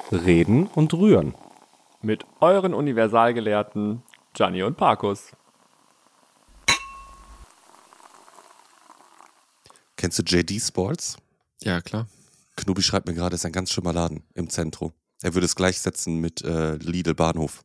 Reden und Rühren. Mit euren Universalgelehrten Gianni und Parkus. Kennst du JD Sports? Ja, klar. Knubi schreibt mir gerade, es ist ein ganz schlimmer Laden im Zentrum. Er würde es gleichsetzen mit Lidl Bahnhof.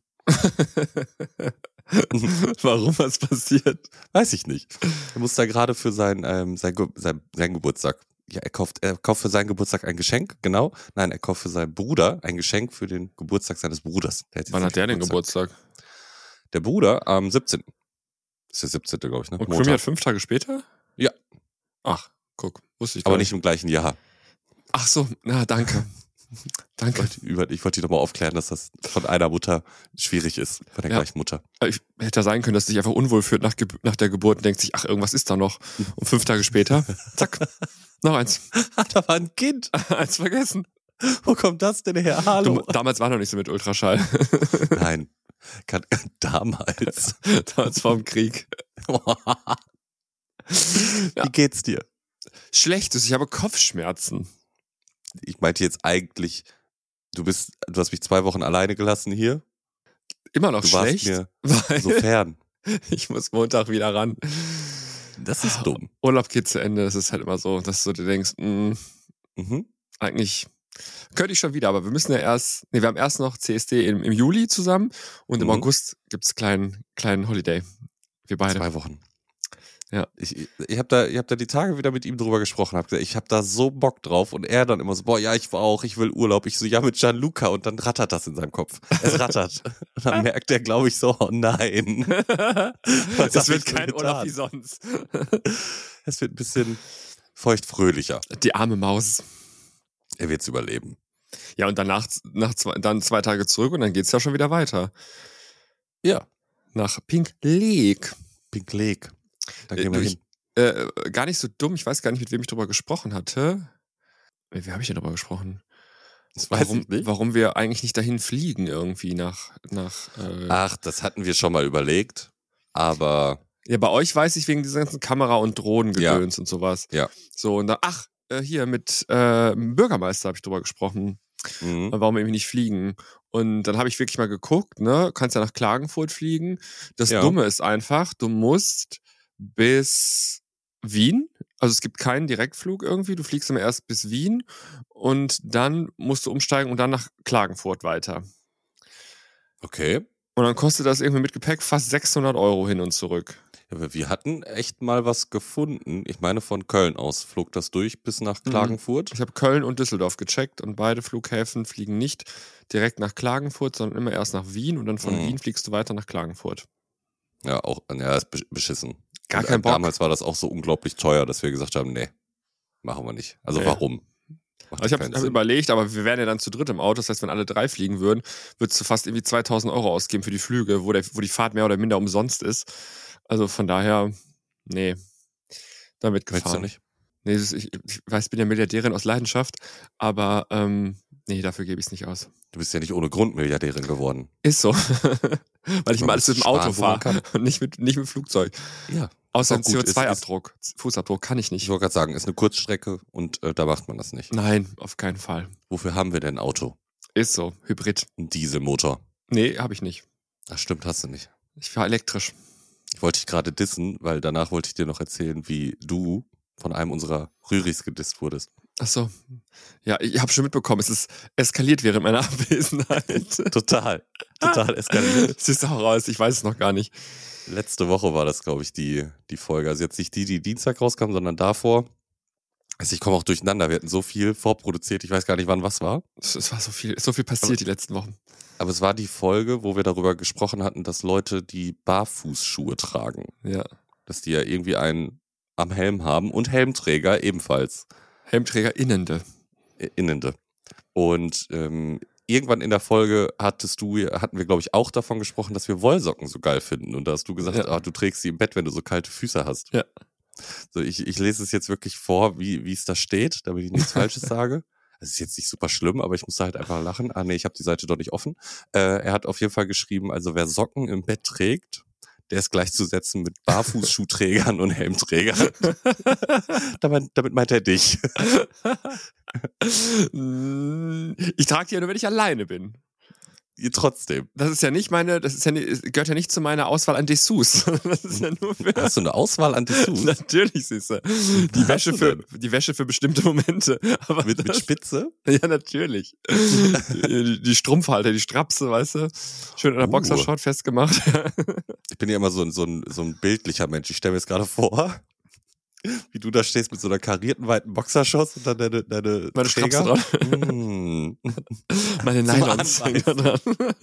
Warum, was passiert? Weiß ich nicht. Er muss da gerade für sein Geburtstag. Ja, er kauft für seinen Geburtstag ein Geschenk, genau. Nein, er kauft für seinen Bruder ein Geschenk für den Geburtstag seines Bruders. Wann hat der den Geburtstag? Der Bruder am 17. Ist der 17. glaube ich, ne? Und Krümmi hat 5 Tage später? Ja. Ach, guck, wusste ich Aber gar nicht im gleichen Jahr. Ach so, na, danke. Danke. Ich wollte dich nochmal aufklären, dass das von einer Mutter schwierig ist, von der gleichen Mutter. Ich hätte sein können, dass sich einfach unwohl fühlt nach der Geburt und denkt sich, ach, irgendwas ist da noch. Und 5 Tage später, zack, noch eins. Da war ein Kind. Eins vergessen. Wo kommt das denn her? Hallo. Damals war noch nicht so mit Ultraschall. Nein. Damals. Damals vor dem Krieg. Wie geht's dir? Schlecht ist, ich habe Kopfschmerzen. Ich meinte jetzt eigentlich, du hast mich 2 Wochen alleine gelassen hier. Immer noch du schlecht? Warst mir so fern. Ich muss Montag wieder ran. Das ist dumm. Urlaub geht zu Ende, das ist halt immer so, dass du dir denkst, eigentlich könnte ich schon wieder, aber wir müssen ja wir haben erst noch CSD im Juli zusammen und im August gibt's kleinen Holiday. Wir beide. 2 Wochen. Ja. Ich hab da die Tage wieder mit ihm drüber gesprochen, hab gesagt, ich hab da so Bock drauf und er dann immer so, boah, ja, ich will Urlaub. Ich so, ja, mit Gianluca und dann rattert das in seinem Kopf. Es rattert. Und dann merkt er, glaube ich, so, oh nein. Es wird kein Urlaub wie sonst. Es wird ein bisschen feuchtfröhlicher. Die arme Maus. Er wird's überleben. Ja, und danach dann 2 Tage zurück und dann geht's ja schon wieder weiter. Ja. Nach Pink Lake. Pink Lake. Da gehen wir hin. Gar nicht so dumm, ich weiß gar nicht, mit wem ich drüber gesprochen hatte. Wie habe ich denn drüber gesprochen? Das weiß ich nicht. Warum wir eigentlich nicht dahin fliegen irgendwie nach Ach, das hatten wir schon mal überlegt, aber... Ja, bei euch weiß ich wegen dieser ganzen Kamera- und Drohnengedöns und sowas. Ja. So, und dann, hier mit Bürgermeister habe ich drüber gesprochen. Warum wir irgendwie nicht fliegen. Und dann habe ich wirklich mal geguckt, ne? Kannst ja nach Klagenfurt fliegen. Das Dumme ist einfach, du musst bis Wien, also es gibt keinen Direktflug irgendwie, du fliegst immer erst bis Wien und dann musst du umsteigen und dann nach Klagenfurt weiter. Okay. Und dann kostet das irgendwie mit Gepäck fast 600 € hin und zurück. Ja, aber wir hatten echt mal was gefunden. Ich meine, von Köln aus flog das durch bis nach Klagenfurt. Ich habe Köln und Düsseldorf gecheckt und beide Flughäfen fliegen nicht direkt nach Klagenfurt, sondern immer erst nach Wien und dann von Wien fliegst du weiter nach Klagenfurt. Ja, ist beschissen. Gar kein Bock. Damals war das auch so unglaublich teuer, dass wir gesagt haben, nee, machen wir nicht. Also warum? Also ich habe überlegt, aber wir wären ja dann zu dritt im Auto. Das heißt, wenn alle 3 fliegen würden, würdest du fast irgendwie 2.000 € ausgeben für die Flüge, wo die Fahrt mehr oder minder umsonst ist. Also von daher, nee, damit gefahren. Möchtest du nicht? Nee, ich weiß, ich bin ja Milliardärin aus Leidenschaft, aber nee, dafür gebe ich es nicht aus. Du bist ja nicht ohne Grund Milliardärin geworden. Ist so. Weil ich mal alles mit dem Auto fahre und nicht mit Flugzeug. Ja. Außer CO2-Abdruck. Fußabdruck kann ich nicht. Ich wollte gerade sagen, ist eine Kurzstrecke und da macht man das nicht. Nein, auf keinen Fall. Wofür haben wir denn ein Auto? Ist so, Hybrid. Ein Dieselmotor. Nee, habe ich nicht. Ach stimmt, hast du nicht. Ich fahre elektrisch. Ich wollte dich gerade dissen, weil danach wollte ich dir noch erzählen, wie du von einem unserer Rüris gedisst wurdest. Ach so. Ja, ich habe schon mitbekommen, es ist eskaliert während meiner Abwesenheit. Total eskaliert. Siehst du auch raus, ich weiß es noch gar nicht. Letzte Woche war das, glaube ich, die Folge. Also jetzt nicht die Dienstag rauskam, sondern davor. Also ich komme auch durcheinander. Wir hatten so viel vorproduziert. Ich weiß gar nicht, wann was war. Es war so viel passiert die letzten Wochen. Aber es war die Folge, wo wir darüber gesprochen hatten, dass Leute, die Barfußschuhe tragen, ja, dass die ja irgendwie einen am Helm haben und Helmträger ebenfalls. Helmträger Innende. Und irgendwann in der Folge hatten wir, glaube ich, auch davon gesprochen, dass wir Wollsocken so geil finden. Und da hast du gesagt, du trägst sie im Bett, wenn du so kalte Füße hast. Ja. So, ich lese es jetzt wirklich vor, wie es da steht, damit ich nichts Falsches sage. Es ist jetzt nicht super schlimm, aber ich musste halt einfach lachen. Nee, ich habe die Seite doch nicht offen. Er hat auf jeden Fall geschrieben, also wer Socken im Bett trägt, der ist gleichzusetzen mit Barfußschuhträgern und Helmträgern. damit meint er dich. Ich trage die ja nur, wenn ich alleine bin. Trotzdem. Das ist ja nicht gehört ja nicht zu meiner Auswahl an Dessous. Das ist ja nur für. Hast du eine Auswahl an Dessous? Natürlich, Süße. Die Wäsche für bestimmte Momente. Aber mit Spitze? Ja, natürlich. Die Strumpfhalter, die Strapse, weißt du? Schön an der Boxershort festgemacht. Ich bin ja immer so ein bildlicher Mensch. Ich stelle mir jetzt gerade vor, wie du da stehst mit so einer karierten, weiten Boxershorts und dann deine meine Strapse dran. Meine Nylons dran.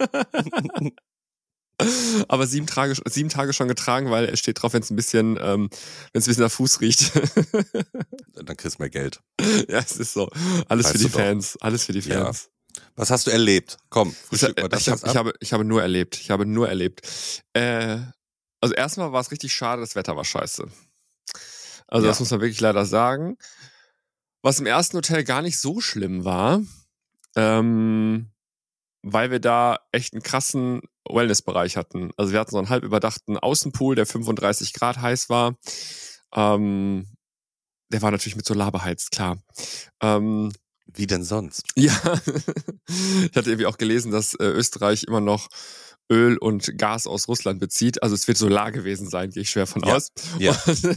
Aber 7 Tage schon getragen, weil es steht drauf, wenn es ein bisschen nach Fuß riecht. Dann kriegst du mehr Geld. Ja, es ist so. Alles für die Fans. Alles für die Fans. Ja. Was hast du erlebt? Komm, frühstück mal das ich habe nur erlebt. Also erstmal war es richtig schade, das Wetter war scheiße. Also das muss man wirklich leider sagen. Was im ersten Hotel gar nicht so schlimm war, weil wir da echt einen krassen Wellnessbereich hatten. Also wir hatten so einen halb überdachten Außenpool, der 35 Grad heiß war. Der war natürlich mit Solar beheizt, klar. Wie denn sonst? Ja, ich hatte irgendwie auch gelesen, dass Österreich immer noch Öl und Gas aus Russland bezieht. Also es wird Solar gewesen sein, gehe ich schwer von aus. Ja.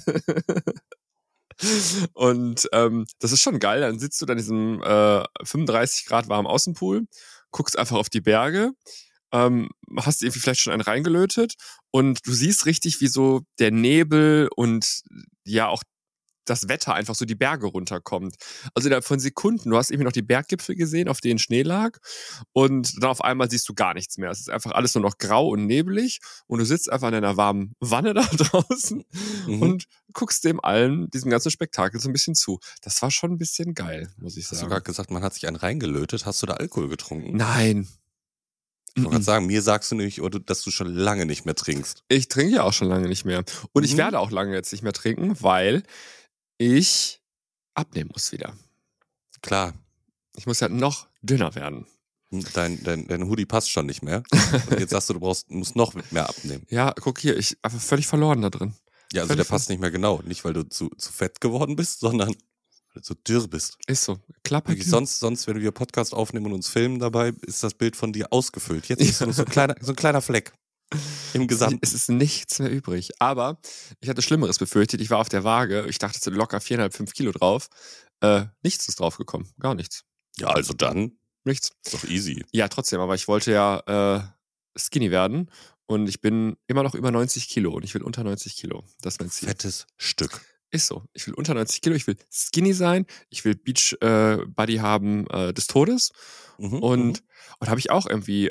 Und das ist schon geil. Dann sitzt du da in diesem 35 Grad warmen Außenpool, guckst einfach auf die Berge, hast irgendwie vielleicht schon einen reingelötet und du siehst richtig, wie so der Nebel und ja auch das Wetter einfach so die Berge runterkommt. Also innerhalb von Sekunden, du hast irgendwie noch die Berggipfel gesehen, auf denen Schnee lag und dann auf einmal siehst du gar nichts mehr. Es ist einfach alles nur noch grau und nebelig und du sitzt einfach in einer warmen Wanne da draußen und guckst diesem ganzen Spektakel so ein bisschen zu. Das war schon ein bisschen geil, muss ich sagen. Hast du gerade gesagt, man hat sich einen reingelötet. Hast du da Alkohol getrunken? Nein. Ich wollte gerade sagen, mir sagst du nämlich, dass du schon lange nicht mehr trinkst. Ich trinke ja auch schon lange nicht mehr. Und ich werde auch lange jetzt nicht mehr trinken, weil ich abnehmen muss wieder. Klar. Ich muss ja noch dünner werden. Dein Hoodie passt schon nicht mehr. Und jetzt sagst du, musst noch mehr abnehmen. Ja, guck hier, ich einfach völlig verloren da drin. Ja, also der passt nicht mehr genau. Nicht, weil du zu fett geworden bist, sondern weil du zu dürr bist. Ist so. Klapper. Sonst, wenn wir Podcast aufnehmen und uns filmen dabei, ist das Bild von dir ausgefüllt. Jetzt ist nur so ein kleiner Fleck. Im Gesamten. Es ist nichts mehr übrig. Aber ich hatte Schlimmeres befürchtet. Ich war auf der Waage. Ich dachte, es sind locker 4,5, 5 Kilo drauf. Nichts ist draufgekommen. Gar nichts. Ja, also dann. Nichts. Ist doch easy. Ja, trotzdem. Aber ich wollte ja skinny werden. Und ich bin immer noch über 90 Kilo. Und ich will unter 90 Kilo. Das ist mein Ziel. Fettes Stück. Ist so. Ich will unter 90 Kilo. Ich will skinny sein. Ich will Beach Buddy haben des Todes. Und habe ich auch irgendwie,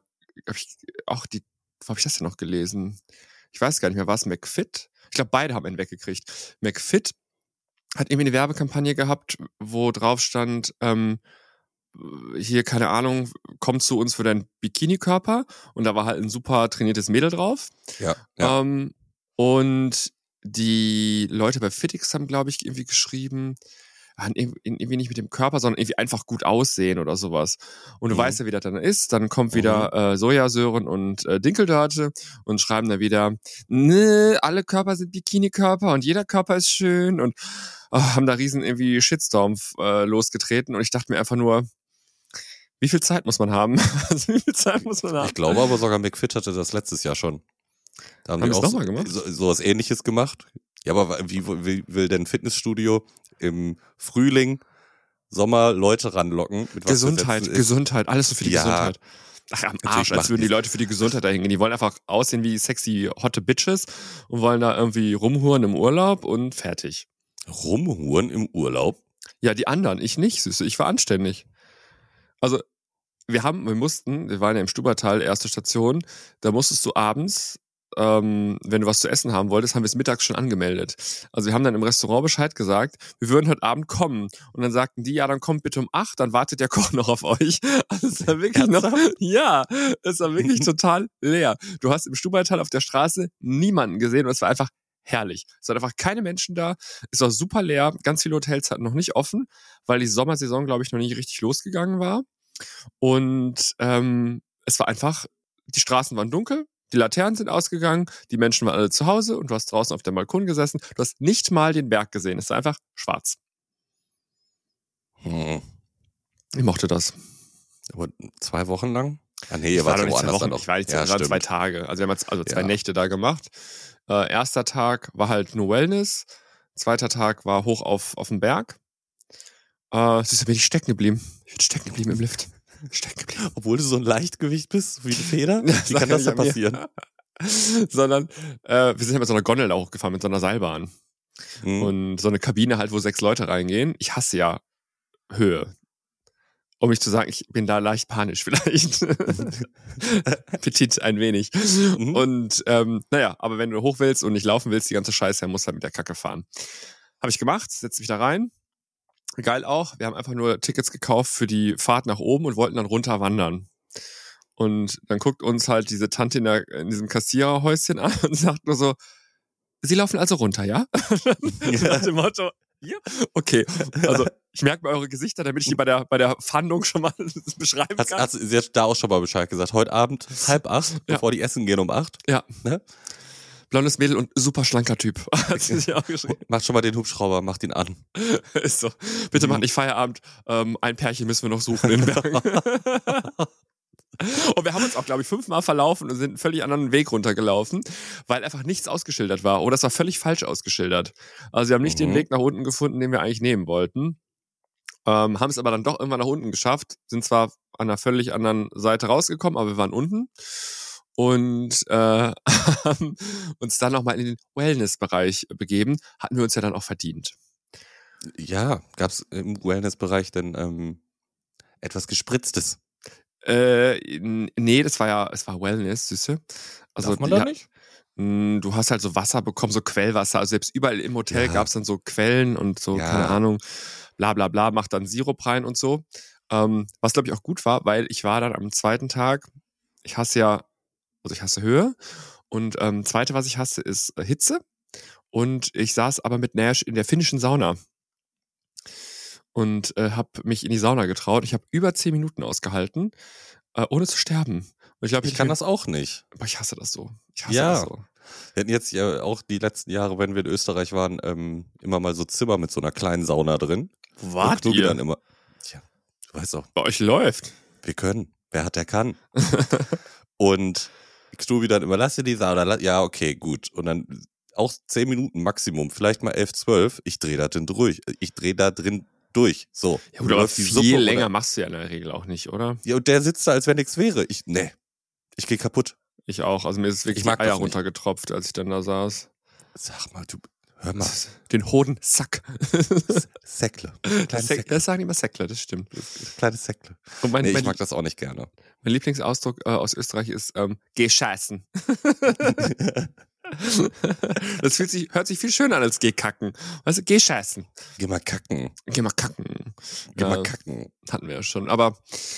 wo habe ich das denn noch gelesen? Ich weiß gar nicht mehr, war es McFit? Ich glaube, beide haben einen weggekriegt. McFit hat irgendwie eine Werbekampagne gehabt, wo drauf stand, hier, keine Ahnung, komm zu uns für deinen Bikini-Körper. Und da war halt ein super trainiertes Mädel drauf. Ja. Und die Leute bei Fitix haben, glaube ich, irgendwie geschrieben, irgendwie nicht mit dem Körper, sondern irgendwie einfach gut aussehen oder sowas. Und du weißt ja, wie das dann ist. Dann kommt wieder Sojasöhren und Dinkeldörte und schreiben da wieder, alle Körper sind Bikini-Körper und jeder Körper ist schön und haben da riesen irgendwie Shitstorm losgetreten. Und ich dachte mir einfach nur, wie viel Zeit muss man haben? Also, wie viel Zeit muss man haben? Ich glaube aber sogar McFit hatte das letztes Jahr schon. Da haben die auch nochmal gemacht? Sowas Ähnliches gemacht. Ja, aber wie will denn ein Fitnessstudio im Frühling, Sommer Leute ranlocken? Mit Gesundheit, alles so für die Gesundheit. Ach, am Arsch, als würden die Leute für die Gesundheit da hingehen. Die wollen einfach aussehen wie sexy, hotte Bitches und wollen da irgendwie rumhuren im Urlaub und fertig. Rumhuren im Urlaub? Ja, die anderen, ich nicht, Süße. Ich war anständig. Also, wir waren ja im Stubaital, erste Station, da musstest du abends, wenn du was zu essen haben wolltest, haben wir es mittags schon angemeldet. Also wir haben dann im Restaurant Bescheid gesagt, wir würden heute Abend kommen. Und dann sagten die, ja, dann kommt bitte um 8, dann wartet der Koch noch auf euch. Also es war wirklich es war wirklich total leer. Du hast im Stubaital auf der Straße niemanden gesehen und es war einfach herrlich. Es waren einfach keine Menschen da. Es war super leer. Ganz viele Hotels hatten noch nicht offen, weil die Sommersaison, glaube ich, noch nicht richtig losgegangen war. Und es war einfach, die Straßen waren dunkel, die Laternen sind ausgegangen, die Menschen waren alle zu Hause und du hast draußen auf dem Balkon gesessen. Du hast nicht mal den Berg gesehen. Es war einfach schwarz. Ja, Ich mochte das. Aber 2 Wochen lang? Ah nee, ihr wart ja woanders dann noch. Ich war nicht, es waren 2 Tage. Also wir haben jetzt 2 Nächte da gemacht. Erster Tag war halt nur Wellness. Zweiter Tag war hoch auf den Berg. Siehst du, bin ich stecken geblieben. Ich bin stecken geblieben im Lift. Stecken geblieben. Obwohl du so ein Leichtgewicht bist, wie eine Feder? Wie kann das denn passieren? Sondern wir sind ja mit so einer Gondel da hochgefahren, mit so einer Seilbahn. Und so eine Kabine halt, wo 6 Leute reingehen. Ich hasse ja Höhe. Um nicht zu sagen, ich bin da leicht panisch vielleicht. Petit ein wenig. Und naja, aber wenn du hoch willst und nicht laufen willst, die ganze Scheiße, dann musst du halt mit der Kacke fahren. Habe ich gemacht, setze mich da rein. Geil auch, wir haben einfach nur Tickets gekauft für die Fahrt nach oben und wollten dann runter wandern. Und dann guckt uns halt diese Tante in diesem Kassiererhäuschen an und sagt nur so, Sie laufen also runter, ja? Nach dem Motto, ja, okay. Also ich merke mal eure Gesichter, damit ich die bei der Fahndung schon mal beschreiben kann. Sie hat da auch schon mal Bescheid gesagt. Heute Abend 7:30, bevor die essen gehen um 8. Ja. Ne? Blondes Mädel und super schlanker Typ. Hat sie sich auch geschrieben. Macht schon mal den Hubschrauber, macht ihn an. Ist so. Bitte macht nicht Feierabend. Ein Pärchen müssen wir noch suchen in Bergen. Und wir haben uns auch, glaube ich, 5-mal verlaufen und sind einen völlig anderen Weg runtergelaufen, weil einfach nichts ausgeschildert war. Oder es war völlig falsch ausgeschildert. Also wir haben nicht den Weg nach unten gefunden, den wir eigentlich nehmen wollten. Haben es aber dann doch irgendwann nach unten geschafft. Sind zwar an einer völlig anderen Seite rausgekommen, aber wir waren unten. Und haben uns dann nochmal in den Wellness-Bereich begeben. Hatten wir uns ja dann auch verdient. Ja, gab's im Wellness-Bereich denn etwas Gespritztes? Nee, es war Wellness, Süße. Also, darf man da nicht? Du hast halt so Wasser bekommen, so Quellwasser. Also selbst überall im Hotel gab's dann so Quellen und so, keine Ahnung, bla bla bla, macht dann Sirup rein und so. Was, glaube ich, auch gut war, weil ich war dann am zweiten Tag, ich hasse Höhe. Und zweite, was ich hasse, ist Hitze. Und ich saß aber mit Nash in der finnischen Sauna. Und habe mich in die Sauna getraut. Ich habe über 10 Minuten ausgehalten, ohne zu sterben. Und ich kann das auch nicht. Aber ich hasse das so. Ich hasse das so. Wir hatten jetzt ja auch die letzten Jahre, wenn wir in Österreich waren, immer mal so Zimmer mit so einer kleinen Sauna drin. Wo wart ihr? Dann immer, tja, du weißt auch. Bei euch läuft. Wir können. Wer hat, der kann. Und Knubi dann immer, lass dir die Sauna. Ja, okay, gut. Und dann auch 10 Minuten Maximum, vielleicht mal 11, 12. Ich drehe da drin durch. So. Ja, gut, aber viel länger machst du ja in der Regel auch nicht, oder? Ja, und der sitzt da, als wenn nichts wäre. Ich gehe kaputt. Ich auch. Also mir ist wirklich die Eier runtergetropft, als ich dann da saß. Sag mal, hör mal. Den Hodensack. Säckle. Das sagen immer Säckle, das stimmt. Kleines Säckle. Und ich mag das auch nicht gerne. Mein Lieblingsausdruck aus Österreich ist geh scheißen. Das hört sich viel schöner an als geh kacken. Weißt du, geh scheißen. Geh mal kacken. Geh mal kacken. Hatten wir ja schon. Aber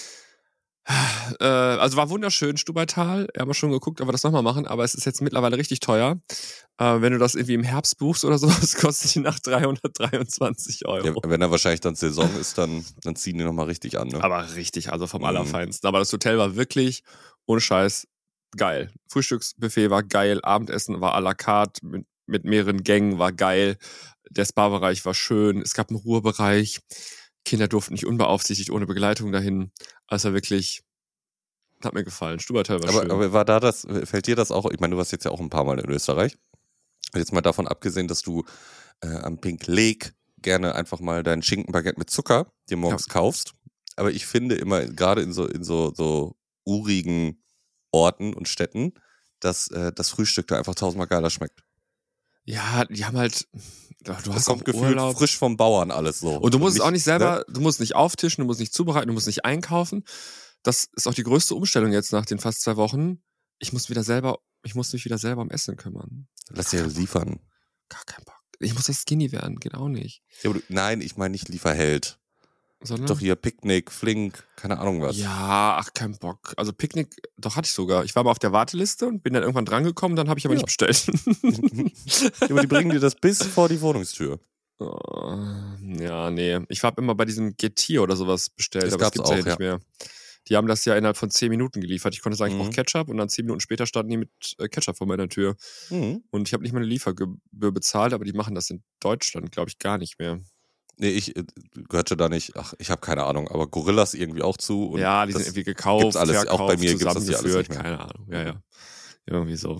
also war wunderschön, Stubaital. Wir haben ja schon geguckt, ob wir das nochmal machen, aber es ist jetzt mittlerweile richtig teuer. Wenn du das irgendwie im Herbst buchst oder sowas, kostet die Nacht 323 €. Ja, wenn da wahrscheinlich dann Saison ist, dann ziehen die nochmal richtig an, ne? Aber richtig, also vom Allerfeinsten. Aber das Hotel war wirklich, ohne Scheiß, geil. Frühstücksbuffet war geil, Abendessen war à la carte mit mehreren Gängen, war geil. Der Spa-Bereich war schön, es gab einen Ruhebereich. Kinder durften nicht unbeaufsichtigt ohne Begleitung dahin. Also wirklich, hat mir gefallen. Stubaital war schön. Aber fällt dir das auch, ich meine, du warst jetzt ja auch ein paar Mal in Österreich. Jetzt mal davon abgesehen, dass du am Pink Lake gerne einfach mal dein Schinkenbaguette mit Zucker dir morgens kaufst. Aber ich finde immer, gerade in so urigen Orten und Städten, dass das Frühstück da einfach 1000-mal geiler schmeckt. Ja, die haben halt, das kommt gefühlt frisch vom Bauern alles so. Und du musst es auch nicht selber, du musst nicht auftischen, du musst nicht zubereiten, du musst nicht einkaufen. Das ist auch die größte Umstellung jetzt nach den fast 2 Wochen. Ich muss mich wieder selber um Essen kümmern. Lass dir liefern. Gar keinen Bock. Ich muss das Skinny werden, geht auch nicht. Ja, aber nein, ich meine nicht Lieferheld. Sondern? Doch hier Picknick, Flink, keine Ahnung was. Ja, kein Bock. Also Picknick, doch hatte ich sogar. Ich war mal auf der Warteliste und bin dann irgendwann drangekommen, dann habe ich aber nicht bestellt. Aber die bringen dir das bis vor die Wohnungstür. Ja, nee. Ich habe immer bei diesem Getir oder sowas bestellt, aber das gibt's ja nicht mehr. Die haben das ja innerhalb von 10 Minuten geliefert. Ich konnte sagen, ich brauche Ketchup und dann 10 Minuten später standen die mit Ketchup vor meiner Tür. Und ich habe nicht meine Liefergebühr bezahlt, aber die machen das in Deutschland, glaube ich, gar nicht mehr. Nee, ich gehörte da nicht, ich habe keine Ahnung, aber Gorillas irgendwie auch zu. Und ja, die sind irgendwie gekauft, gibt's alles, verkauft, auch bei mir gibt's das hier alles nicht mehr. keine Ahnung, ja. Irgendwie so.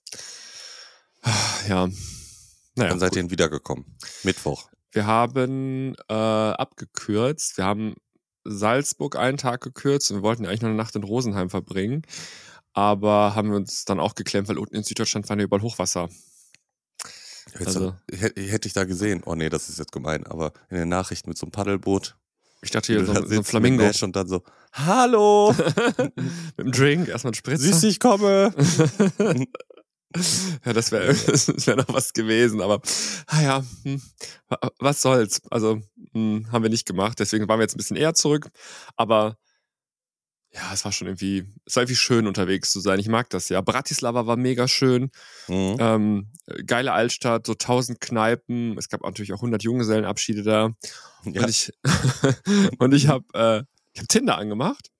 Ja. Naja, Wann seid ihr denn wiedergekommen? Mittwoch. Wir haben abgekürzt. Wir haben Salzburg einen Tag gekürzt und wir wollten eigentlich noch eine Nacht in Rosenheim verbringen. Aber haben wir uns dann auch geklemmt, weil unten in Süddeutschland war ja überall Hochwasser. Hätte ich da gesehen. Oh nee, das ist jetzt gemein, aber in den Nachrichten mit so einem Paddelboot. Ich dachte hier so ein Flamingo. Und dann so, hallo! Mit dem Drink, erstmal ein Spritzer. Süß, ich komme! Ja, das wäre noch was gewesen, aber was soll's. Also haben wir nicht gemacht, deswegen waren wir jetzt ein bisschen eher zurück, aber ja, es war irgendwie schön unterwegs zu sein. Ich mag das ja. Bratislava war mega schön. Geile Altstadt, so 1000 Kneipen. Es gab natürlich auch 100 Junggesellenabschiede da. Ja. Und ich habe Tinder angemacht.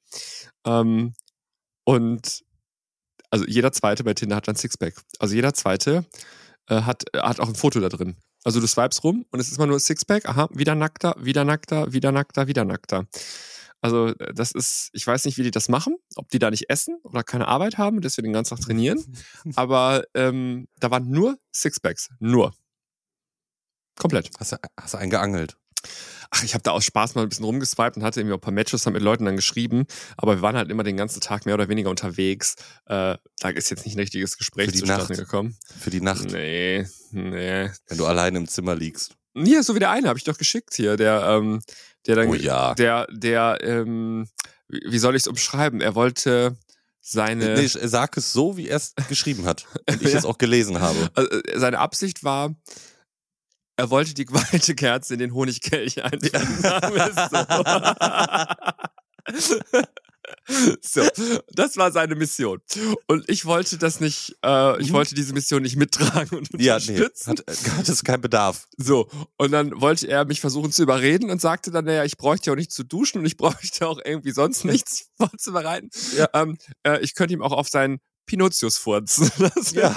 Und also jeder Zweite bei Tinder hat ein Sixpack. Also jeder Zweite hat auch ein Foto da drin. Also du swipes rum und es ist immer nur Sixpack. Aha, wieder nackter, wieder nackter, wieder nackter, wieder nackter. Also das ist, ich weiß nicht, wie die das machen, ob die da nicht essen oder keine Arbeit haben und deswegen den ganzen Tag trainieren. Aber da waren nur Sixpacks. Nur. Komplett. Hast du einen geangelt? Ach, ich habe da aus Spaß mal ein bisschen rumgeswiped und hatte irgendwie auch ein paar Matches mit Leuten dann geschrieben, aber wir waren halt immer den ganzen Tag mehr oder weniger unterwegs. Da ist jetzt nicht ein richtiges Gespräch zustande gekommen. Für die Nacht? Nee. Wenn du allein im Zimmer liegst. Ja, so wie der eine, habe ich doch geschickt hier, der dann, oh ja. Wie soll ich es umschreiben? Er wollte seine... Nee, sag es so, wie er es geschrieben hat und ich es auch gelesen habe. Also, seine Absicht war, er wollte die geweihte Kerze in den Honigkelch einfügen. So, das war seine Mission. Und ich wollte das nicht, ich wollte diese Mission nicht mittragen und unterstützen. Ja, nee, hat es keinen Bedarf. So, und dann wollte er mich versuchen zu überreden und sagte dann, naja, ich bräuchte ja auch nicht zu duschen und ich bräuchte auch irgendwie sonst nichts vorzubereiten. Ja. Ich könnte ihm auch auf seinen Pinocchios furzen. Das ja.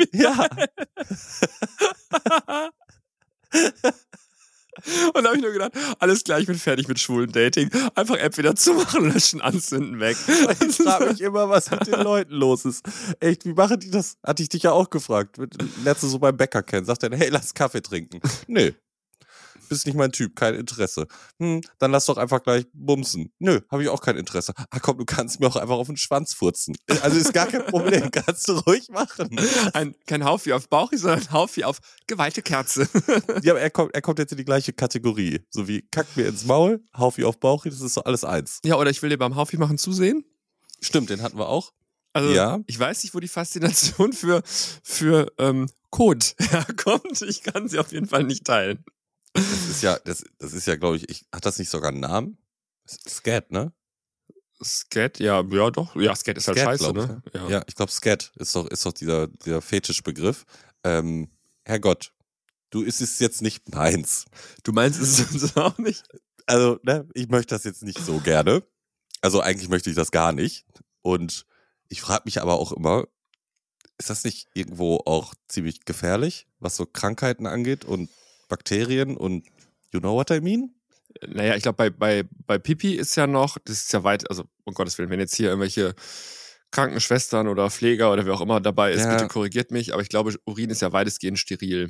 Und da habe ich nur gedacht, alles klar, ich bin fertig mit schwulen Dating. Einfach App wieder zumachen und löschen, anzünden, weg. Ich frage mich immer, was mit den Leuten los ist. Echt, wie machen die das? Hatte ich dich ja auch gefragt. Lernst du so beim Bäcker kennen. Sagt er, hey, lass Kaffee trinken. Nö. Bist nicht mein Typ, kein Interesse. Dann lass doch einfach gleich bumsen. Nö, habe ich auch kein Interesse. Ach komm, du kannst mir auch einfach auf den Schwanz furzen. Also ist gar kein Problem, kannst du ruhig machen. Kein Haufi auf Bauchi, sondern ein Haufi auf geweihte Kerze. Ja, aber er kommt jetzt in die gleiche Kategorie. So wie kackt mir ins Maul, Haufi auf Bauchi, das ist so alles eins. Ja, oder ich will dir beim Haufi machen zusehen. Stimmt, den hatten wir auch. Also ja. Ich weiß nicht, wo die Faszination für Code herkommt. Ich kann sie auf jeden Fall nicht teilen. Das ist ja, glaube ich, hat das nicht sogar einen Namen? Scat, ne? Scat, ja doch. Ja, Scat ist halt scheiße, ne? Ja, ich glaube, Scat ist doch dieser Fetischbegriff. Herrgott, ist es jetzt nicht meins. Du meinst es auch nicht? Also, ne, ich möchte das jetzt nicht so gerne. Also eigentlich möchte ich das gar nicht. Und ich frage mich aber auch immer, ist das nicht irgendwo auch ziemlich gefährlich, was so Krankheiten angeht und Bakterien und you know what I mean? Naja, ich glaube, bei Pipi ist ja noch, das ist ja weit, also um Gottes Willen, wenn jetzt hier irgendwelche Krankenschwestern oder Pfleger oder wer auch immer dabei ist, bitte korrigiert mich, aber ich glaube, Urin ist ja weitestgehend steril.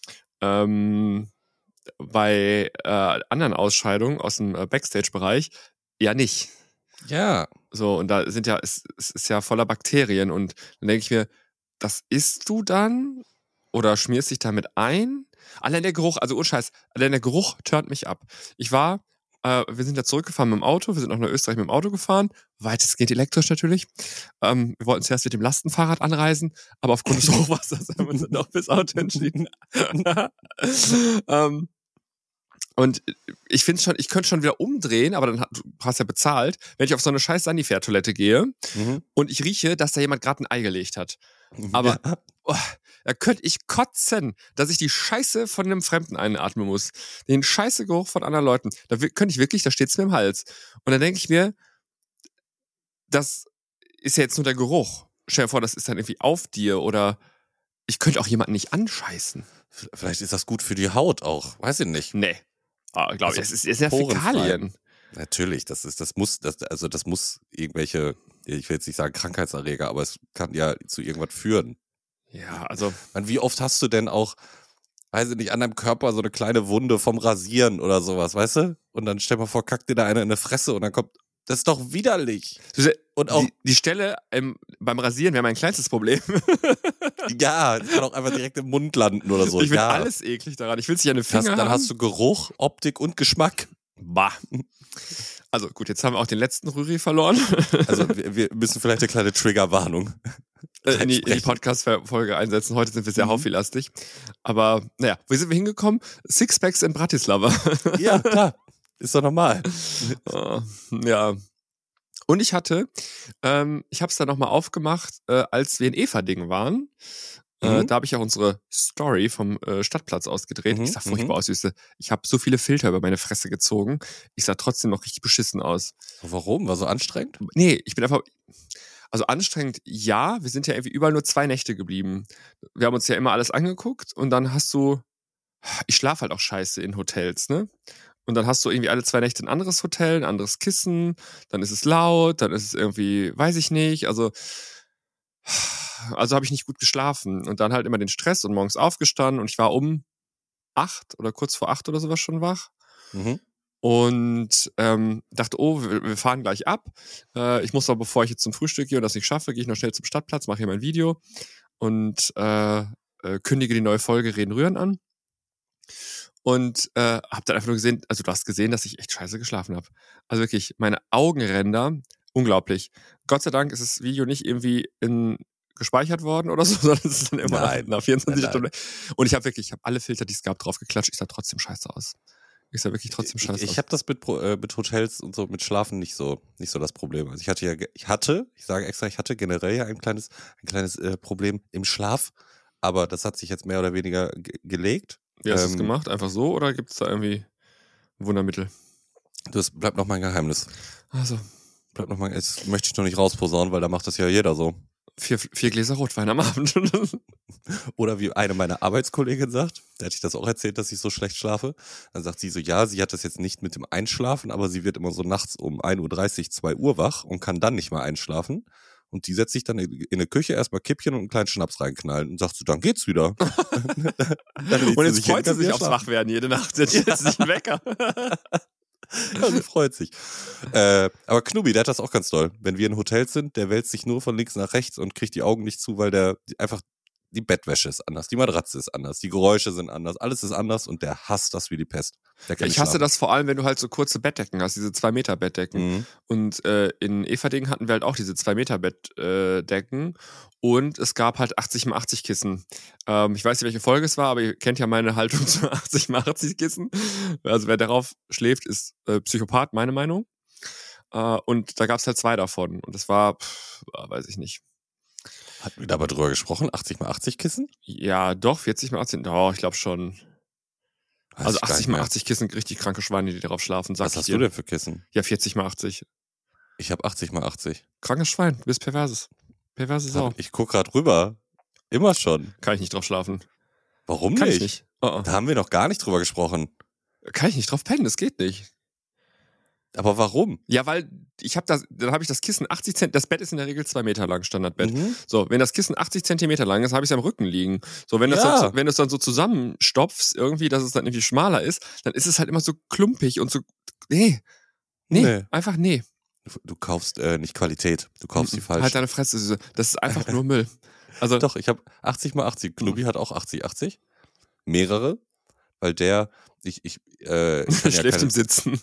Bei anderen Ausscheidungen aus dem Backstage-Bereich ja nicht. Ja. So, und da sind es ist ja voller Bakterien und dann denke ich mir, das isst du dann oder schmierst dich damit ein? Allein der Geruch, also Scheiß, allein der Geruch turnt mich ab. Wir sind ja zurückgefahren mit dem Auto, wir sind auch nach Österreich mit dem Auto gefahren, weitestgehend elektrisch natürlich. Wir wollten zuerst mit dem Lastenfahrrad anreisen, aber aufgrund des Hochwassers haben wir uns dann auch fürs Auto entschieden. Und ich finde schon, ich könnte schon wieder umdrehen, aber du hast ja bezahlt, wenn ich auf so eine scheiß Sanifair-Toilette gehe und ich rieche, dass da jemand gerade ein Ei gelegt hat. Aber da könnte ich kotzen, dass ich die Scheiße von einem Fremden einatmen muss. Den Scheißegeruch von anderen Leuten. Da könnte ich wirklich, da steht's mir im Hals. Und dann denke ich mir, das ist ja jetzt nur der Geruch. Stell dir vor, das ist dann irgendwie auf dir oder ich könnte auch jemanden nicht anscheißen. Vielleicht ist das gut für die Haut auch. Weiß ich nicht. Nee. Glaube ich, es ist ja Fäkalien. Natürlich, das muss irgendwelche, ich will jetzt nicht sagen Krankheitserreger, aber es kann ja zu irgendwas führen. Ja, also. Wie oft hast du denn auch, weiß ich nicht, an deinem Körper so eine kleine Wunde vom Rasieren oder sowas, weißt du? Und dann stell mal vor, kackt dir da einer in die Fresse und dann kommt, das ist doch widerlich. Und auch die Stelle beim Rasieren wäre mein kleinstes Problem. Ja, es kann auch einfach direkt im Mund landen oder so. Ich finde alles eklig daran. Ich will es nicht an den Finger haben. Dann hast du Geruch, Optik und Geschmack. Bah. Also gut, jetzt haben wir auch den letzten Rüri verloren. Also wir müssen vielleicht eine kleine Triggerwarnung in die Podcast-Folge einsetzen. Heute sind wir sehr haufilastig. Aber naja, wo sind wir hingekommen? Sixpacks in Bratislava. Ja, klar. Ist doch normal. Ja. Und ich habe es dann nochmal aufgemacht, als wir in Everdingen waren. Da habe ich auch unsere Story vom Stadtplatz ausgedreht. Ich sah furchtbar aus, Süße. Ich habe so viele Filter über meine Fresse gezogen. Ich sah trotzdem noch richtig beschissen aus. Warum? War so anstrengend? Nee, ich bin einfach... Also anstrengend, ja. Wir sind ja irgendwie überall nur 2 Nächte geblieben. Wir haben uns ja immer alles angeguckt und dann hast du... Ich schlafe halt auch scheiße in Hotels, ne? Und dann hast du irgendwie alle 2 Nächte ein anderes Hotel, ein anderes Kissen. Dann ist es laut, dann ist es irgendwie, weiß ich nicht. Also habe ich nicht gut geschlafen und dann halt immer den Stress und morgens aufgestanden und ich war um 8 oder kurz vor 8 oder sowas schon wach. Und dachte, oh, wir fahren gleich ab. Ich muss aber, bevor ich jetzt zum Frühstück gehe und das nicht schaffe, gehe ich noch schnell zum Stadtplatz, mache hier mein Video und kündige die neue Folge Reden Rühren an. Und hab dann einfach nur gesehen, also du hast gesehen, dass ich echt scheiße geschlafen habe. Also wirklich, meine Augenränder, unglaublich. Gott sei Dank ist das Video nicht irgendwie gespeichert worden oder so, sondern es ist dann immer nach 24 Stunden. Und ich habe alle Filter, die es gab, drauf geklatscht. Ich sah trotzdem scheiße aus. Ich sah wirklich trotzdem scheiße aus. Ich habe das mit Hotels und so, mit Schlafen nicht so das Problem. Also ich hatte generell ja ein kleines Problem im Schlaf, aber das hat sich jetzt mehr oder weniger gelegt. Wie hast du es gemacht? Einfach so oder gibt es da irgendwie Wundermittel? Das bleibt noch mein Geheimnis. Also. Jetzt möchte ich noch nicht rausposaunen, weil da macht das ja jeder so. 4 Gläser Rotwein am Abend. Oder wie eine meiner Arbeitskolleginnen sagt, der hatte ich das auch erzählt, dass ich so schlecht schlafe. Dann sagt sie so, ja, sie hat das jetzt nicht mit dem Einschlafen, aber sie wird immer so nachts um 1:30 Uhr, 2 Uhr wach und kann dann nicht mehr einschlafen. Und die setzt sich dann in der Küche erstmal Kippchen und einen kleinen Schnaps reinknallen und sagt so, dann geht's wieder. Und jetzt freut sie sich aufs Wachwerden jede Nacht. Jetzt ist sich ein Wecker. Ja, sie freut sich. Aber Knubi, der hat das auch ganz doll. Wenn wir in Hotels sind, der wälzt sich nur von links nach rechts und kriegt die Augen nicht zu, weil der einfach die Bettwäsche ist anders, die Matratze ist anders, die Geräusche sind anders, alles ist anders und der hasst das wie die Pest. Ich hasse das vor allem, wenn du halt so kurze Bettdecken hast, diese 2 Meter Bettdecken. Und in Everdingen hatten wir halt auch diese 2 Meter Bettdecken und es gab halt 80x80 Kissen. Ich weiß nicht, welche Folge es war, aber ihr kennt ja meine Haltung zu 80x80 Kissen. Also wer darauf schläft, ist Psychopath, meine Meinung. Und da gab es halt 2 davon und das war, weiß ich nicht. Hatten wir da aber drüber gesprochen? 80x80 Kissen? Ja, doch, 40x80. Doch, ich glaube schon. Also 80x80 Kissen, richtig kranke Schweine, die darauf schlafen. Was hast du denn für Kissen? Ja, 40x80. Ich habe 80x80. Krankes Schwein, du bist perverses. Perverse Sau. Ich guck grad rüber. Immer schon. Kann ich nicht drauf schlafen. Warum Kann nicht? Ich nicht. Oh. Da haben wir noch gar nicht drüber gesprochen. Kann ich nicht drauf pennen, das geht nicht. Aber warum? Ja, weil dann habe ich das Kissen 80 Zentimeter, das Bett ist in der Regel 2 Meter lang, Standardbett. So, wenn das Kissen 80 Zentimeter lang ist, habe ich es am Rücken liegen. So, wenn du es dann so zusammenstopfst, irgendwie, dass es dann irgendwie schmaler ist, dann ist es halt immer so klumpig und so, nee, einfach nee. Du kaufst nicht Qualität, du kaufst die falsche. Halt deine Fresse, das ist einfach nur Müll. Also doch, ich habe 80x80, Knubi hat auch 80x80. Mehrere, weil der schläft im Sitzen.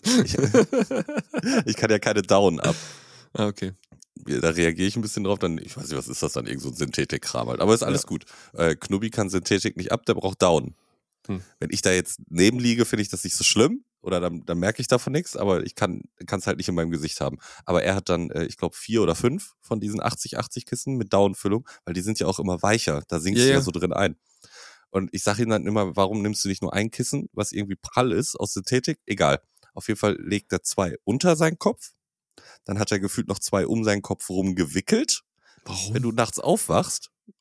Ich kann ja keine Down ab. Ah, okay. Da reagiere ich ein bisschen drauf, dann, ich weiß nicht, was ist das dann, irgend so ein Synthetik-Kram halt. Aber ist alles gut. Knubi kann Synthetik nicht ab, der braucht Down. Wenn ich da jetzt neben liege, finde ich das nicht so schlimm. Oder dann merke ich davon nichts, aber ich kann es halt nicht in meinem Gesicht haben. Aber er hat dann, ich glaube, 4 oder 5 von diesen 80x80 Kissen mit Down-Füllung, weil die sind ja auch immer weicher. Da sinkst du ja so drin ein. Und ich sage ihm dann immer, warum nimmst du nicht nur ein Kissen, was irgendwie prall ist, aus Synthetik? Egal. Auf jeden Fall legt er 2 unter seinen Kopf. Dann hat er gefühlt noch 2 um seinen Kopf rum gewickelt. Warum? Wenn du nachts aufwachst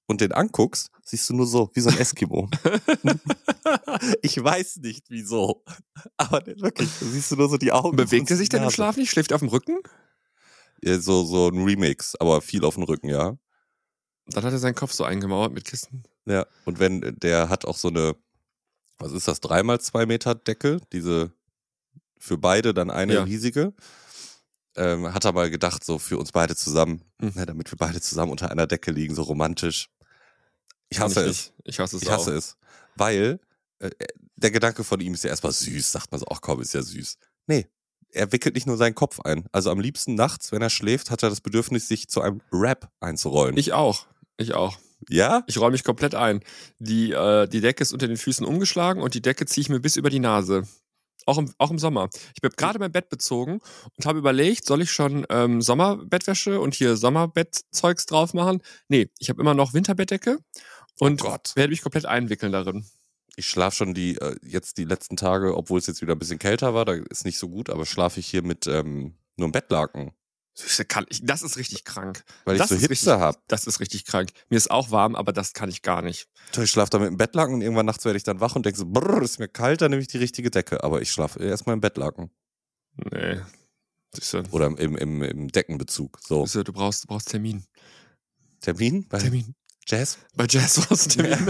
und den anguckst, siehst du nur so, wie so ein Eskimo. Ich weiß nicht, wieso. Aber wirklich, du siehst nur so die Augen. Bewegt er sich denn im Schlaf nicht? Schläft er auf dem Rücken? Ja, so ein Remix, aber viel auf dem Rücken, ja. Dann hat er seinen Kopf so eingemauert mit Kissen. Ja, und der hat auch so eine, was ist das, 3x2 Meter Decke, diese für beide dann eine riesige. Hat er mal gedacht, so für uns beide zusammen, damit wir beide zusammen unter einer Decke liegen, so romantisch. Ich hasse es. Ich hasse es. Weil der Gedanke von ihm ist ja erstmal süß, sagt man so, ach komm, ist ja süß. Nee, er wickelt nicht nur seinen Kopf ein. Also am liebsten nachts, wenn er schläft, hat er das Bedürfnis, sich zu einem Wrap einzurollen. Ich auch. Ja? Ich roll mich komplett ein. Die Decke ist unter den Füßen umgeschlagen und die Decke ziehe ich mir bis über die Nase. Auch im Sommer. Ich habe gerade mein Bett bezogen und habe überlegt, soll ich schon Sommerbettwäsche und hier Sommerbettzeugs drauf machen? Nee, ich habe immer noch Winterbettdecke und werde mich komplett einwickeln darin. Ich schlafe schon jetzt die letzten Tage, obwohl es jetzt wieder ein bisschen kälter war, da ist nicht so gut, aber schlafe ich hier mit nur einem Bettlaken. Das ist richtig krank. Weil ich so Hitze habe. Das ist richtig krank. Mir ist auch warm, aber das kann ich gar nicht. Ich schlafe da mit dem Bettlaken und irgendwann nachts werde ich dann wach und denke so, brrr, ist mir kalt, dann nehme ich die richtige Decke. Aber ich schlafe erstmal im Bettlaken. Nee. Oder im Deckenbezug. So. Du brauchst Termin. Termin? Termin. Jazz? Bei Jazz brauchst du Termin.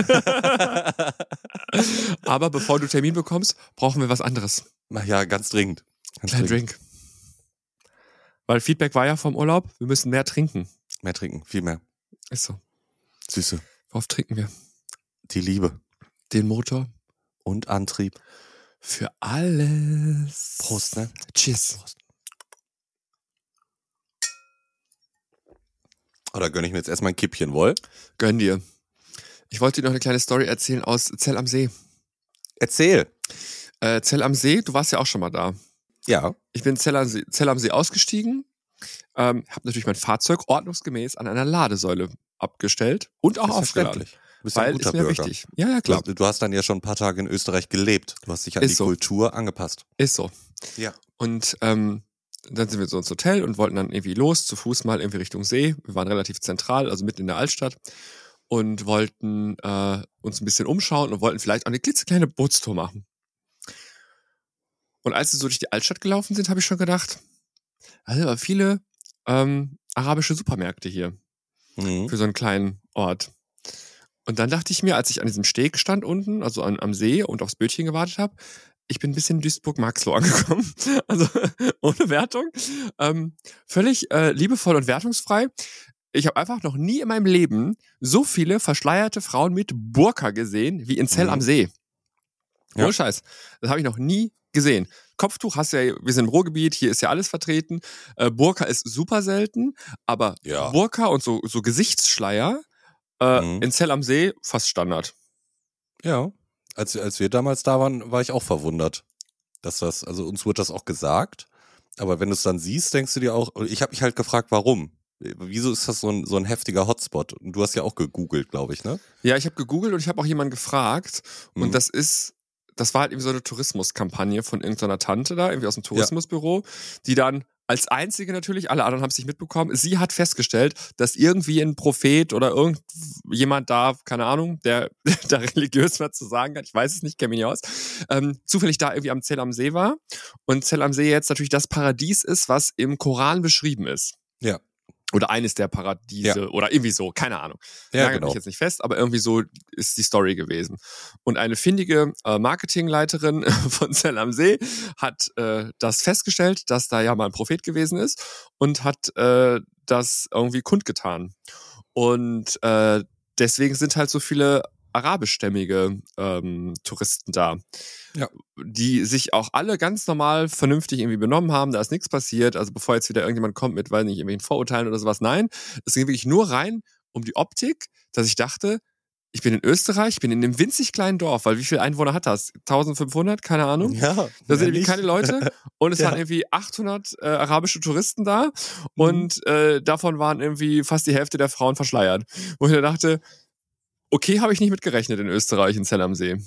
Aber bevor du Termin bekommst, brauchen wir was anderes. Ja, ganz dringend. Kleinen Drink. Weil Feedback war ja vom Urlaub, wir müssen mehr trinken. Mehr trinken, viel mehr. Ist so. Süße. Worauf trinken wir? Die Liebe. Den Motor. Und Antrieb. Für alles. Prost, ne? Cheers. Prost. Oder gönne ich mir jetzt erstmal ein Kippchen, wohl? Gönn dir. Ich wollte dir noch eine kleine Story erzählen aus Zell am See. Erzähl. Zell am See, du warst ja auch schon mal da. Ja. Ich bin Zell am See ausgestiegen, habe natürlich mein Fahrzeug ordnungsgemäß an einer Ladesäule abgestellt und auch aufgeladen. Du bist ja ein guter Bürger. Wichtig. Ja, klar. Du hast dann ja schon ein paar Tage in Österreich gelebt. Du hast dich an die Kultur angepasst. Ist so. Ja. Und dann sind wir so ins Hotel und wollten dann irgendwie los, zu Fuß mal irgendwie Richtung See. Wir waren relativ zentral, also mitten in der Altstadt. Und wollten uns ein bisschen umschauen und wollten vielleicht auch eine klitzekleine Bootstour machen. Und als wir so durch die Altstadt gelaufen sind, habe ich schon gedacht, also viele arabische Supermärkte hier für so einen kleinen Ort. Und dann dachte ich mir, als ich an diesem Steg stand unten, also am See und aufs Bötchen gewartet habe, ich bin ein bisschen in Duisburg-Marxloh angekommen. Also ohne Wertung. Völlig liebevoll und wertungsfrei. Ich habe einfach noch nie in meinem Leben so viele verschleierte Frauen mit Burka gesehen wie in Zell am See. Ohne Scheiß. Das habe ich noch nie gesehen. Kopftuch hast du ja, wir sind im Ruhrgebiet, hier ist ja alles vertreten. Burka ist super selten, aber Burka und so Gesichtsschleier in Zell am See fast Standard. Ja, als wir damals da waren, war ich auch verwundert, dass also uns wurde das auch gesagt, aber wenn du es dann siehst, denkst du dir auch, ich habe mich halt gefragt, warum? Wieso ist das so ein heftiger Hotspot? Und du hast ja auch gegoogelt, glaube ich, ne? Ja, ich habe gegoogelt und ich habe auch jemanden gefragt und das war halt irgendwie so eine Tourismuskampagne von irgendeiner Tante da, irgendwie aus dem Tourismusbüro, die dann als einzige natürlich, alle anderen haben es nicht mitbekommen, sie hat festgestellt, dass irgendwie ein Prophet oder irgendjemand da, keine Ahnung, der da religiös was zu sagen hat, ich weiß es nicht, kenne mich nicht aus, zufällig da irgendwie am Zell am See war und Zell am See jetzt natürlich das Paradies ist, was im Koran beschrieben ist. Ja. Oder eines der Paradiese oder irgendwie so, keine Ahnung. Nagelt mich jetzt nicht fest, aber irgendwie so ist die Story gewesen. Und eine findige Marketingleiterin von Zell am See hat das festgestellt, dass da ja mal ein Prophet gewesen ist und hat das irgendwie kundgetan. Und deswegen sind halt so viele arabischstämmige Touristen da. Ja. Die sich auch alle ganz normal vernünftig irgendwie benommen haben, da ist nichts passiert, also bevor jetzt wieder irgendjemand kommt mit, weiß nicht, irgendwelchen Vorurteilen oder sowas, nein, es ging wirklich nur rein um die Optik, dass ich dachte, ich bin in Österreich, ich bin in einem winzig kleinen Dorf, weil wie viele Einwohner hat das? 1500, keine Ahnung. Ja. Da sind irgendwie keine Leute und es waren irgendwie 800 arabische Touristen da und davon waren irgendwie fast die Hälfte der Frauen verschleiert. Wo ich da dachte, okay, habe ich nicht mitgerechnet in Österreich, in Zell am See.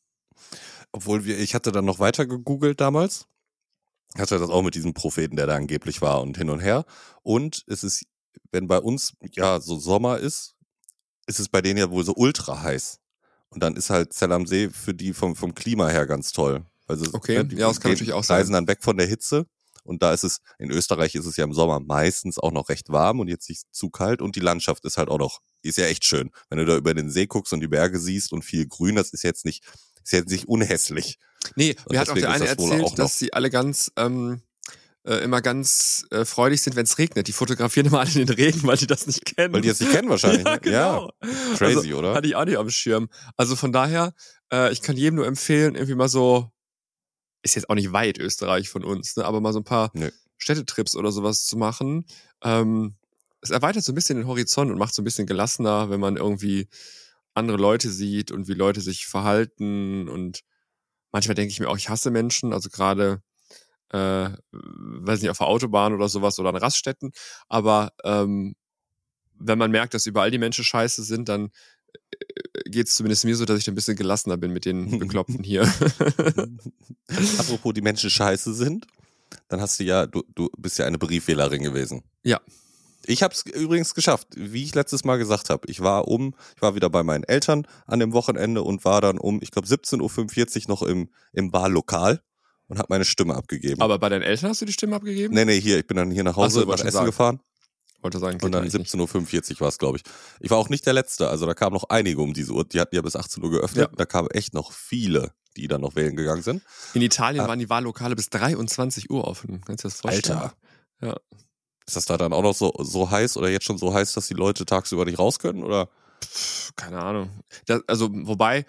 Obwohl ich hatte dann noch weiter gegoogelt damals. Ich hatte das auch mit diesem Propheten, der da angeblich war und hin und her. Und es ist, wenn bei uns ja so Sommer ist, ist es bei denen ja wohl so ultra heiß. Und dann ist halt Zell am See für die vom Klima her ganz toll. Also, okay, ja, das kann natürlich auch sein. Reisen dann weg von der Hitze. Und da ist es, in Österreich ist es ja im Sommer meistens auch noch recht warm und jetzt nicht zu kalt. Und die Landschaft ist halt auch noch, ist ja echt schön. Wenn du da über den See guckst und die Berge siehst und viel Grün, das ist jetzt nicht unhässlich. Nee, mir hat auch der eine erzählt, dass sie alle ganz, immer ganz freudig sind, wenn es regnet. Die fotografieren immer alle den Regen, weil die das nicht kennen. Weil die das nicht kennen wahrscheinlich. Ja, genau. Ja. Crazy, also, oder? Hatte ich auch nicht auf dem Schirm. Also von daher, ich kann jedem nur empfehlen, irgendwie mal so, ist jetzt auch nicht weit Österreich von uns, ne, aber mal so ein paar Städtetrips oder sowas zu machen. Es erweitert so ein bisschen den Horizont und macht so ein bisschen gelassener, wenn man irgendwie andere Leute sieht und wie Leute sich verhalten. Und manchmal denke ich mir auch, ich hasse Menschen, also gerade weiß nicht, auf der Autobahn oder sowas oder an Raststätten. Aber wenn man merkt, dass überall die Menschen scheiße sind, dann geht es zumindest mir so, dass ich ein bisschen gelassener bin mit den Bekloppten hier. Apropos die Menschen scheiße sind, dann hast du ja, du bist ja eine Briefwählerin gewesen. Ja. Ich habe es übrigens geschafft, wie ich letztes Mal gesagt habe. Ich war wieder bei meinen Eltern an dem Wochenende und war dann ich glaube 17:45 Uhr noch im Wahllokal und habe meine Stimme abgegeben. Aber bei deinen Eltern hast du die Stimme abgegeben? Nee, ich bin dann hier nach Hause nach Essen gefahren. Wollte sagen, und dann 17:45 Uhr war es, glaube ich. Ich war auch nicht der Letzte, also da kamen noch einige um diese Uhr. Die hatten ja bis 18 Uhr geöffnet. Ja. Da kamen echt noch viele, die dann noch wählen gegangen sind. In Italien waren die Wahllokale bis 23 Uhr offen. Kannst du dir das vorstellen? Alter. Ja. Ist das da dann auch noch so heiß oder jetzt schon so heiß, dass die Leute tagsüber nicht raus können, oder? Keine Ahnung. Wobei,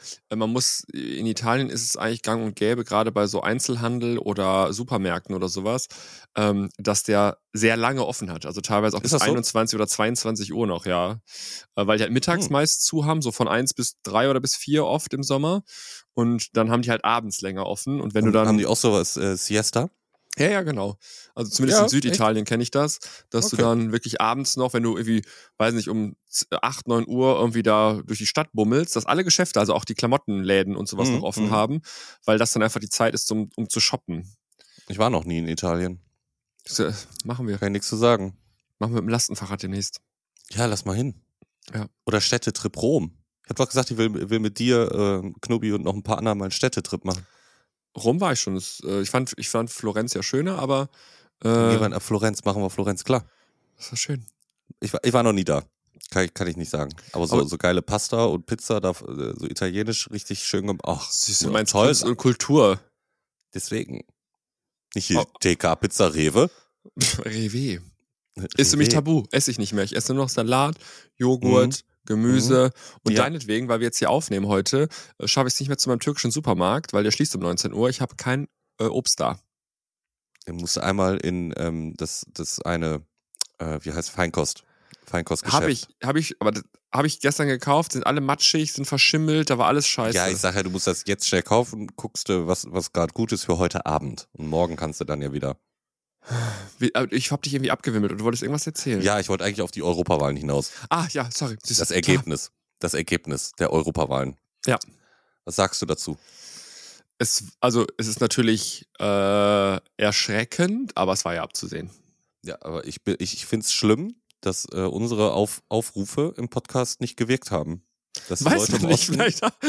in Italien ist es eigentlich gang und gäbe, gerade bei so Einzelhandel oder Supermärkten oder sowas, dass der sehr lange offen hat. Also teilweise auch bis 21 oder 22 Uhr noch, ja. Weil die halt mittags meist zu haben, so von 1 bis 3 oder bis 4 oft im Sommer. Und dann haben die halt abends länger offen. Und wenn du dann. Haben die auch sowas, Siesta? Ja, genau. Also zumindest in Süditalien kenne ich das, dass du dann wirklich abends noch, wenn du irgendwie, weiß nicht, um 8, 9 Uhr irgendwie da durch die Stadt bummelst, dass alle Geschäfte, also auch die Klamottenläden und sowas noch offen haben, weil das dann einfach die Zeit ist, um zu shoppen. Ich war noch nie in Italien. Das machen wir. Kann ich nichts zu sagen. Machen wir mit dem Lastenfahrrad demnächst. Ja, lass mal hin. Ja. Oder Städtetrip Rom. Ich hab doch gesagt, ich will mit dir, Knubi und noch ein paar anderen mal einen Städtetrip machen. Rom war ich schon. Ich fand Florenz ja schöner, aber gehen wir nach Florenz, machen wir Florenz, klar. Das war schön. Ich war noch nie da. Kann ich nicht sagen. Aber so geile Pasta und Pizza, so italienisch richtig schön gemacht. Ach, du meinst Kunst und Kultur. Deswegen. Nicht hier TK Pizza Rewe. Rewe. Ist für mich tabu. Esse ich nicht mehr. Ich esse nur noch Salat, Joghurt, Gemüse und deinetwegen, weil wir jetzt hier aufnehmen heute, schaffe ich es nicht mehr zu meinem türkischen Supermarkt, weil der schließt um 19 Uhr. Ich habe kein Obst da. Du musst einmal in das eine, wie heißt Feinkostgeschäft. Habe ich gestern gekauft, sind alle matschig, sind verschimmelt, da war alles scheiße. Ja, ich sage ja, du musst das jetzt schnell kaufen, guckst du, was gerade gut ist für heute Abend. Und morgen kannst du dann ja wieder. Ich habe dich irgendwie abgewimmelt und du wolltest irgendwas erzählen. Ja, ich wollte eigentlich auf die Europawahlen hinaus. Ah, ja, sorry. Das Ergebnis der Europawahlen. Ja. Was sagst du dazu? Es ist natürlich erschreckend, aber es war ja abzusehen. Ja, aber ich finde es schlimm, dass unsere Aufrufe im Podcast nicht gewirkt haben. Dass die Leute im Osten,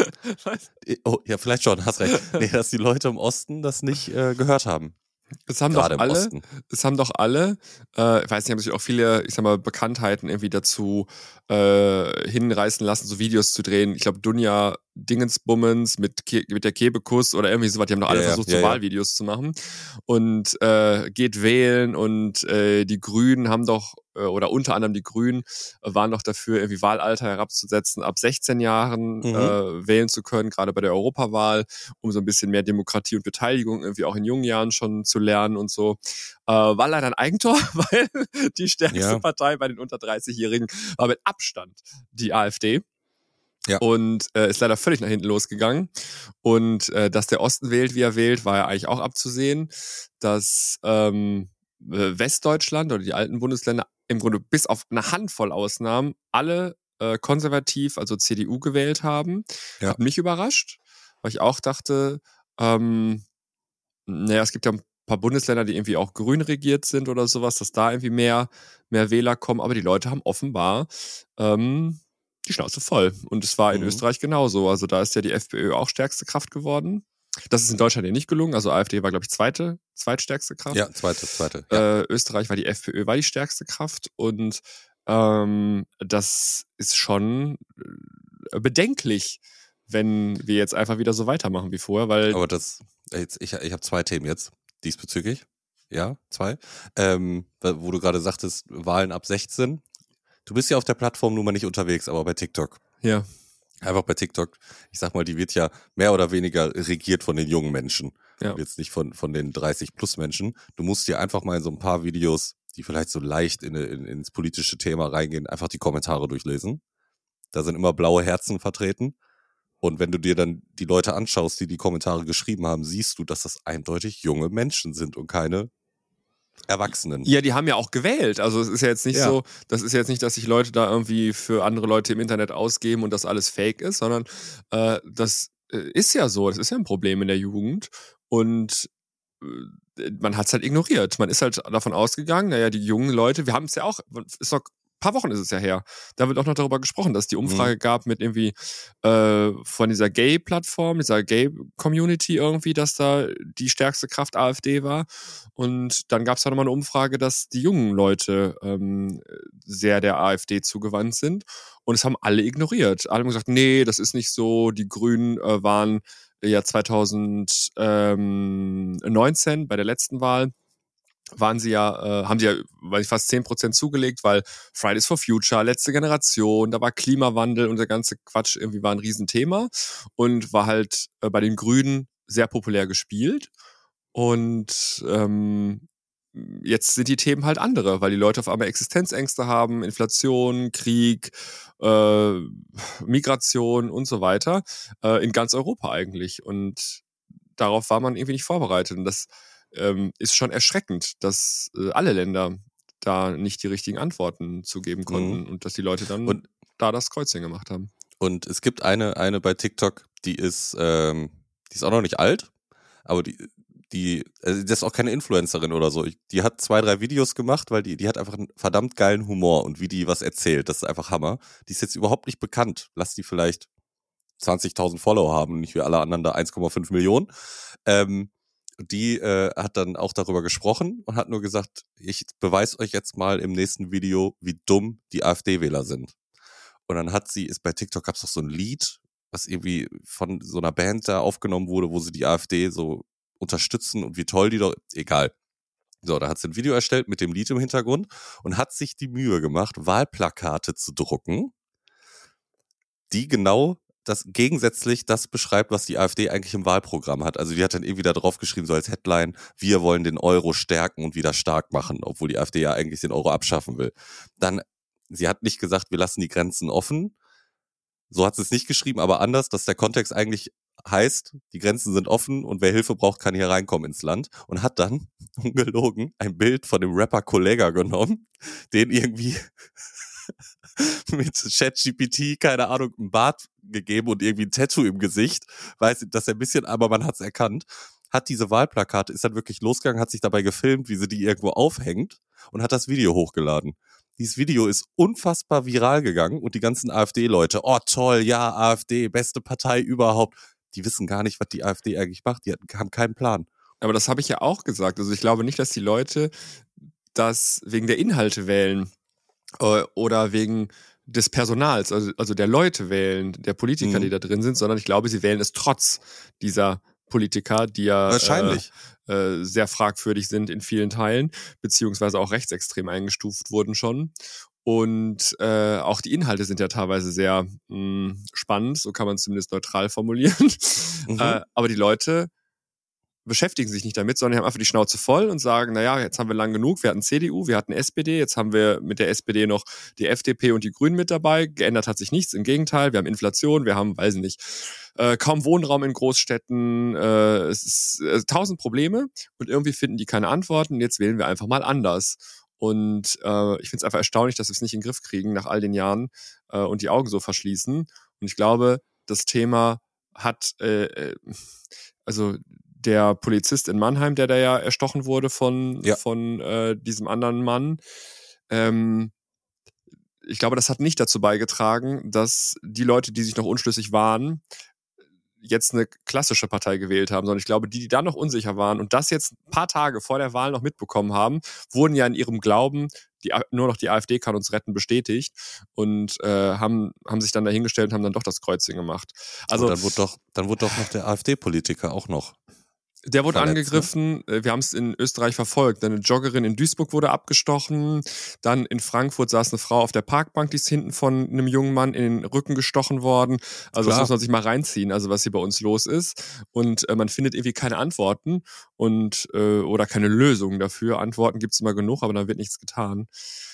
vielleicht schon, hast recht. Nee, dass die Leute im Osten das nicht gehört haben. Es haben doch alle, ich weiß nicht, haben sich auch viele, ich sag mal, Bekanntheiten irgendwie dazu hinreißen lassen, so Videos zu drehen. Ich glaube, Dunja Dingensbummens mit der Kebekus oder irgendwie sowas, die haben doch alle versucht, so Wahlvideos zu machen. Und geht wählen und die Grünen haben doch, oder unter anderem die Grünen, waren doch dafür, irgendwie Wahlalter herabzusetzen, ab 16 Jahren wählen zu können, gerade bei der Europawahl, um so ein bisschen mehr Demokratie und Beteiligung irgendwie auch in jungen Jahren schon zu lernen und so. War leider ein Eigentor, weil die stärkste Partei bei den unter 30-Jährigen war mit Abstand die AfD. Ja. Und ist leider völlig nach hinten losgegangen. Und dass der Osten wählt, wie er wählt, war ja eigentlich auch abzusehen. Dass Westdeutschland oder die alten Bundesländer im Grunde bis auf eine Handvoll Ausnahmen alle konservativ, also CDU gewählt haben. Ja. Hat mich überrascht, weil ich auch dachte, es gibt ja ein paar Bundesländer, die irgendwie auch grün regiert sind oder sowas, dass da irgendwie mehr Wähler kommen. Aber die Leute haben offenbar die Schnauze voll. Und es war in Mhm. Österreich genauso. Also da ist ja die FPÖ auch stärkste Kraft geworden. Das ist in Deutschland ja nicht gelungen. Also AfD war, glaube ich, zweitstärkste Kraft. Ja, zweite. Ja. Österreich war die FPÖ, war die stärkste Kraft. Und das ist schon bedenklich, wenn wir jetzt einfach wieder so weitermachen wie vorher, weil... Aber ich habe 2 Themen jetzt diesbezüglich. Ja, 2. Wo du gerade sagtest, Wahlen ab 16. Du bist ja auf der Plattform nun mal nicht unterwegs, aber bei TikTok. Ja. Einfach bei TikTok. Ich sag mal, die wird ja mehr oder weniger regiert von den jungen Menschen. Ja. Und jetzt nicht von den 30+ Menschen. Du musst dir einfach mal in so ein paar Videos, die vielleicht so leicht ins politische Thema reingehen, einfach die Kommentare durchlesen. Da sind immer blaue Herzen vertreten. Und wenn du dir dann die Leute anschaust, die Kommentare geschrieben haben, siehst du, dass das eindeutig junge Menschen sind und keine Erwachsenen. Ja, die haben ja auch gewählt. Also es ist ja jetzt nicht so, das ist jetzt nicht, dass sich Leute da irgendwie für andere Leute im Internet ausgeben und das alles fake ist, sondern das ist ja so, das ist ja ein Problem in der Jugend und man hat es halt ignoriert. Man ist halt davon ausgegangen, naja, die jungen Leute, wir haben es ja auch, ist doch paar Wochen ist es ja her. Da wird auch noch darüber gesprochen, dass die Umfrage gab mit irgendwie von dieser Gay-Plattform, dieser Gay-Community irgendwie, dass da die stärkste Kraft AfD war. Und dann gab es da nochmal eine Umfrage, dass die jungen Leute sehr der AfD zugewandt sind. Und es haben alle ignoriert. Alle haben gesagt, nee, das ist nicht so. Die Grünen waren ja 2019 bei der letzten Wahl haben sie ja fast 10% zugelegt, weil Fridays for Future, letzte Generation, da war Klimawandel und der ganze Quatsch irgendwie war ein Riesenthema und war halt bei den Grünen sehr populär gespielt. Und jetzt sind die Themen halt andere, weil die Leute auf einmal Existenzängste haben, Inflation, Krieg, Migration und so weiter, in ganz Europa eigentlich. Und darauf war man irgendwie nicht vorbereitet. Und das ist schon erschreckend, dass alle Länder da nicht die richtigen Antworten zugeben konnten und dass die Leute dann da das Kreuzchen gemacht haben. Und es gibt eine bei TikTok, die ist auch noch nicht alt, aber also das ist auch keine Influencerin oder so. Die hat 2, 3 Videos gemacht, weil die hat einfach einen verdammt geilen Humor und wie die was erzählt, das ist einfach Hammer. Die ist jetzt überhaupt nicht bekannt. Lass die vielleicht 20.000 Follower haben, nicht wie alle anderen da 1,5 Millionen. Die hat dann auch darüber gesprochen und hat nur gesagt, ich beweise euch jetzt mal im nächsten Video, wie dumm die AfD-Wähler sind. Und dann ist bei TikTok gab es doch so ein Lied, was irgendwie von so einer Band da aufgenommen wurde, wo sie die AfD so unterstützen und wie toll die doch, egal. So, da hat sie ein Video erstellt mit dem Lied im Hintergrund und hat sich die Mühe gemacht, Wahlplakate zu drucken, die genau gegensätzlich das beschreibt, was die AfD eigentlich im Wahlprogramm hat. Also die hat dann irgendwie da drauf geschrieben, so als Headline, wir wollen den Euro stärken und wieder stark machen, obwohl die AfD ja eigentlich den Euro abschaffen will. Dann, sie hat nicht gesagt, wir lassen die Grenzen offen. So hat sie es nicht geschrieben, aber anders, dass der Kontext eigentlich heißt, die Grenzen sind offen und wer Hilfe braucht, kann hier reinkommen ins Land. Und hat dann, ungelogen, ein Bild von dem Rapper Kollega genommen, den irgendwie mit ChatGPT, keine Ahnung, einen Bart gegeben und irgendwie ein Tattoo im Gesicht. Weiß, dass er ein bisschen, aber man hat es erkannt. Hat diese Wahlplakate, ist dann wirklich losgegangen, hat sich dabei gefilmt, wie sie die irgendwo aufhängt und hat das Video hochgeladen. Dieses Video ist unfassbar viral gegangen und die ganzen AfD-Leute, oh toll, ja, AfD, beste Partei überhaupt. Die wissen gar nicht, was die AfD eigentlich macht. Die haben keinen Plan. Aber das habe ich ja auch gesagt. Also ich glaube nicht, dass die Leute das wegen der Inhalte wählen oder wegen des Personals, also der Leute wählen, der Politiker, die da drin sind, sondern ich glaube, sie wählen es trotz dieser Politiker, die ja wahrscheinlich sehr fragwürdig sind in vielen Teilen, beziehungsweise auch rechtsextrem eingestuft wurden schon. Und auch die Inhalte sind ja teilweise sehr spannend, so kann man es zumindest neutral formulieren. Aber die Leute beschäftigen sich nicht damit, sondern die haben einfach die Schnauze voll und sagen, naja, jetzt haben wir lang genug, wir hatten CDU, wir hatten SPD, jetzt haben wir mit der SPD noch die FDP und die Grünen mit dabei, geändert hat sich nichts, im Gegenteil, wir haben Inflation, wir haben, weiß ich nicht, kaum Wohnraum in Großstädten, es ist 1000 Probleme und irgendwie finden die keine Antworten und jetzt wählen wir einfach mal anders. Und ich finde es einfach erstaunlich, dass wir es nicht in den Griff kriegen nach all den Jahren und die Augen so verschließen. Und ich glaube, das Thema hat, also der Polizist in Mannheim, der da ja erstochen wurde von diesem anderen Mann, ich glaube, das hat nicht dazu beigetragen, dass die Leute, die sich noch unschlüssig waren, jetzt eine klassische Partei gewählt haben, sondern ich glaube, die da noch unsicher waren und das jetzt ein paar Tage vor der Wahl noch mitbekommen haben, wurden ja in ihrem Glauben, nur noch die AfD kann uns retten, bestätigt und haben sich dann dahingestellt und haben dann doch das Kreuzchen gemacht. Also dann wurde doch noch der AfD-Politiker auch noch. Der wurde angegriffen, wir haben es in Österreich verfolgt. Eine Joggerin in Duisburg wurde abgestochen, dann in Frankfurt saß eine Frau auf der Parkbank, die ist hinten von einem jungen Mann in den Rücken gestochen worden. Also das muss man sich mal reinziehen, also was hier bei uns los ist. Und man findet irgendwie keine Antworten und oder keine Lösungen dafür. Antworten gibt es immer genug, aber dann wird nichts getan.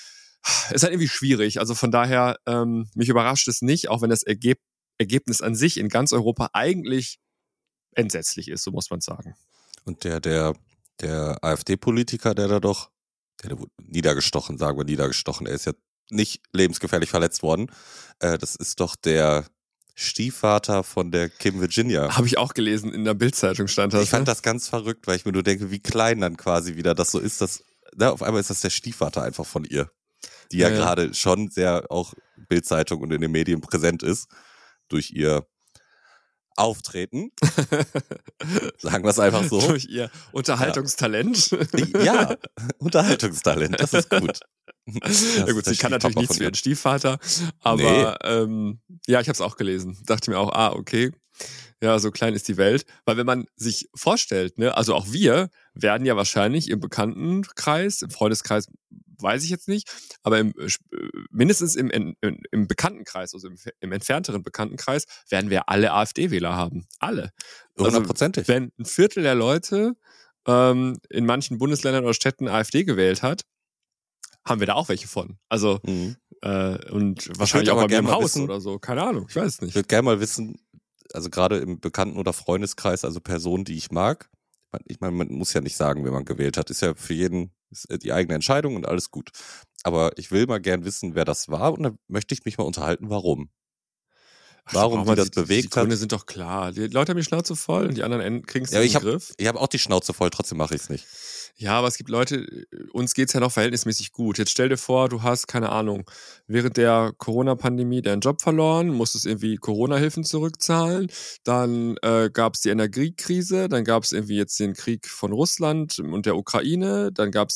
Es ist halt irgendwie schwierig. Also von daher, mich überrascht es nicht, auch wenn das Ergebnis an sich in ganz Europa eigentlich entsetzlich ist, so muss man sagen. Und der AfD-Politiker, der wurde niedergestochen, er ist ja nicht lebensgefährlich verletzt worden. Das ist doch der Stiefvater von der Kim Virginia. Habe ich auch gelesen, in der Bild-Zeitung stand das. Ich fand das ganz verrückt, weil ich mir nur denke, wie klein dann quasi wieder das so ist. Auf einmal ist das der Stiefvater einfach von ihr, die ja gerade schon sehr auch Bild-Zeitung und in den Medien präsent ist, durch ihr Auftreten. Sagen wir es einfach so. Durch ihr Unterhaltungstalent. Ja, Unterhaltungstalent, das ist gut. Ja gut, sie kann natürlich nichts für ihren Stiefvater, aber ja, ich habe es auch gelesen. Dachte mir auch, okay, ja, so klein ist die Welt. Weil wenn man sich vorstellt, ne, also auch wir werden ja wahrscheinlich im Bekanntenkreis, im Freundeskreis, weiß ich jetzt nicht, aber mindestens im Bekanntenkreis, also im entfernteren Bekanntenkreis, werden wir alle AfD-Wähler haben. Alle. Hundertprozentig. Wenn ein Viertel der Leute in manchen Bundesländern oder Städten AfD gewählt hat, haben wir da auch welche von. Also und wahrscheinlich auch bei mir im Haus oder so. Keine Ahnung, ich weiß es nicht. Ich würde gerne mal wissen, also gerade im Bekannten- oder Freundeskreis, also Personen, die ich mag. Ich meine, man muss ja nicht sagen, wer man gewählt hat. Ist ja für jeden die eigene Entscheidung und alles gut. Aber ich will mal gern wissen, wer das war und dann möchte ich mich mal unterhalten, warum. Warum die das bewegt hat. Die Gründe sind doch klar. Die Leute haben die Schnauze voll und die anderen kriegen es in den Griff. Ich habe auch die Schnauze voll, trotzdem mache ich es nicht. Ja, aber es gibt Leute, uns geht's ja noch verhältnismäßig gut. Jetzt stell dir vor, du hast, keine Ahnung, während der Corona-Pandemie deinen Job verloren, musstest irgendwie Corona-Hilfen zurückzahlen, dann gab's die Energiekrise, dann gab's irgendwie jetzt den Krieg von Russland und der Ukraine, dann gab's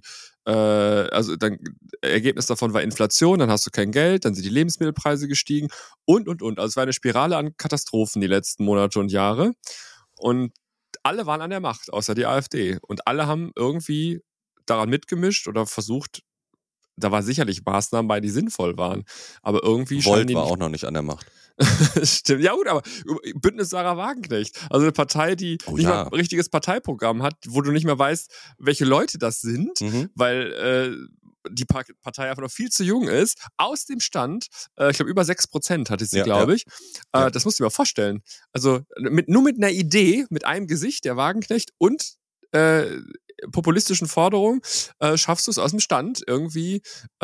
Ergebnis davon war Inflation, dann hast du kein Geld, dann sind die Lebensmittelpreise gestiegen und. Also es war eine Spirale an Katastrophen die letzten Monate und Jahre und alle waren an der Macht, außer die AfD. Und alle haben irgendwie daran mitgemischt oder versucht, da waren sicherlich Maßnahmen bei, die sinnvoll waren. Aber irgendwie Volt war auch noch nicht an der Macht. Stimmt, ja gut, aber Bündnis Sarah Wagenknecht. Also eine Partei, die nicht mal ein richtiges Parteiprogramm hat, wo du nicht mehr weißt, welche Leute das sind, weil die Partei einfach noch viel zu jung ist, aus dem Stand, ich glaube über 6% hatte sie, glaube ich. Das musst du dir mal vorstellen. Also nur mit einer Idee, mit einem Gesicht, der Wagenknecht und populistischen Forderungen schaffst du es aus dem Stand irgendwie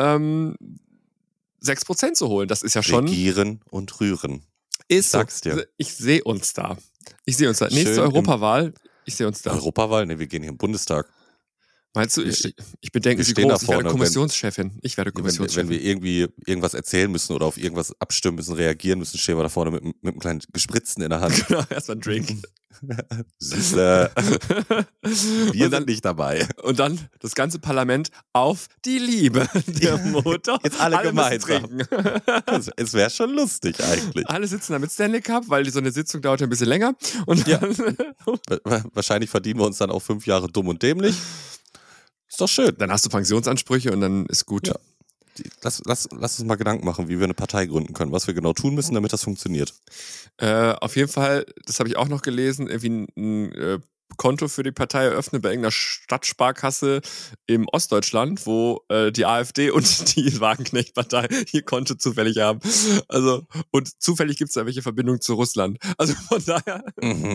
6% zu holen. Das ist ja schon... Regieren und rühren. Ist so. Ich sehe uns da. Nächste Europawahl, ich sehe uns da. Europawahl? Ne, wir gehen hier im Bundestag. Meinst du, ich bedenke sie groß, ich werde Kommissionschefin. Wenn wir irgendwie irgendwas erzählen müssen oder auf irgendwas abstimmen müssen, reagieren müssen, stehen wir da vorne mit einem kleinen Gespritzten in der Hand. Genau, erstmal ein Drink. Süße. Wir sind nicht dabei. Und dann das ganze Parlament auf die Liebe. Der Motor. Jetzt alle gemeinsam. Es wäre schon lustig eigentlich. Alle sitzen da mit Stanley Cup, weil so eine Sitzung dauert ja ein bisschen länger. Und wahrscheinlich verdienen wir uns dann auch 5 Jahre dumm und dämlich. Ist doch schön. Dann hast du Pensionsansprüche und dann ist gut. Ja. Lass uns mal Gedanken machen, wie wir eine Partei gründen können, was wir genau tun müssen, damit das funktioniert. Auf jeden Fall, das habe ich auch noch gelesen, irgendwie ein Konto für die Partei eröffnen bei irgendeiner Stadtsparkasse im Ostdeutschland, wo die AfD und die Wagenknecht-Partei ihr Konto zufällig haben. Also, und zufällig gibt es da welche Verbindung zu Russland. Also von daher.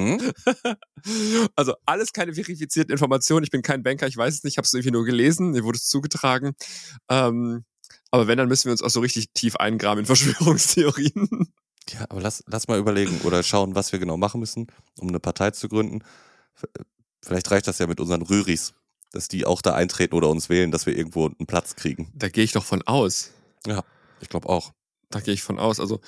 Also alles keine verifizierten Informationen. Ich bin kein Banker, ich weiß es nicht, ich habe es irgendwie nur gelesen, mir wurde es zugetragen. Aber wenn, dann müssen wir uns auch so richtig tief eingraben in Verschwörungstheorien. Ja, aber lass mal überlegen oder schauen, was wir genau machen müssen, um eine Partei zu gründen. Vielleicht reicht das ja mit unseren Rüris, dass die auch da eintreten oder uns wählen, dass wir irgendwo einen Platz kriegen. Da gehe ich doch von aus. Ja. Ich glaube auch. Da gehe ich von aus. Also,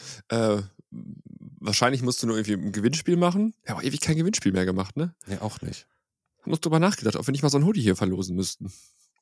wahrscheinlich musst du nur irgendwie ein Gewinnspiel machen. Ja, aber ewig kein Gewinnspiel mehr gemacht, ne? Nee, auch nicht. Musst drüber nachgedacht, ob wir nicht mal so ein Hoodie hier verlosen müssten.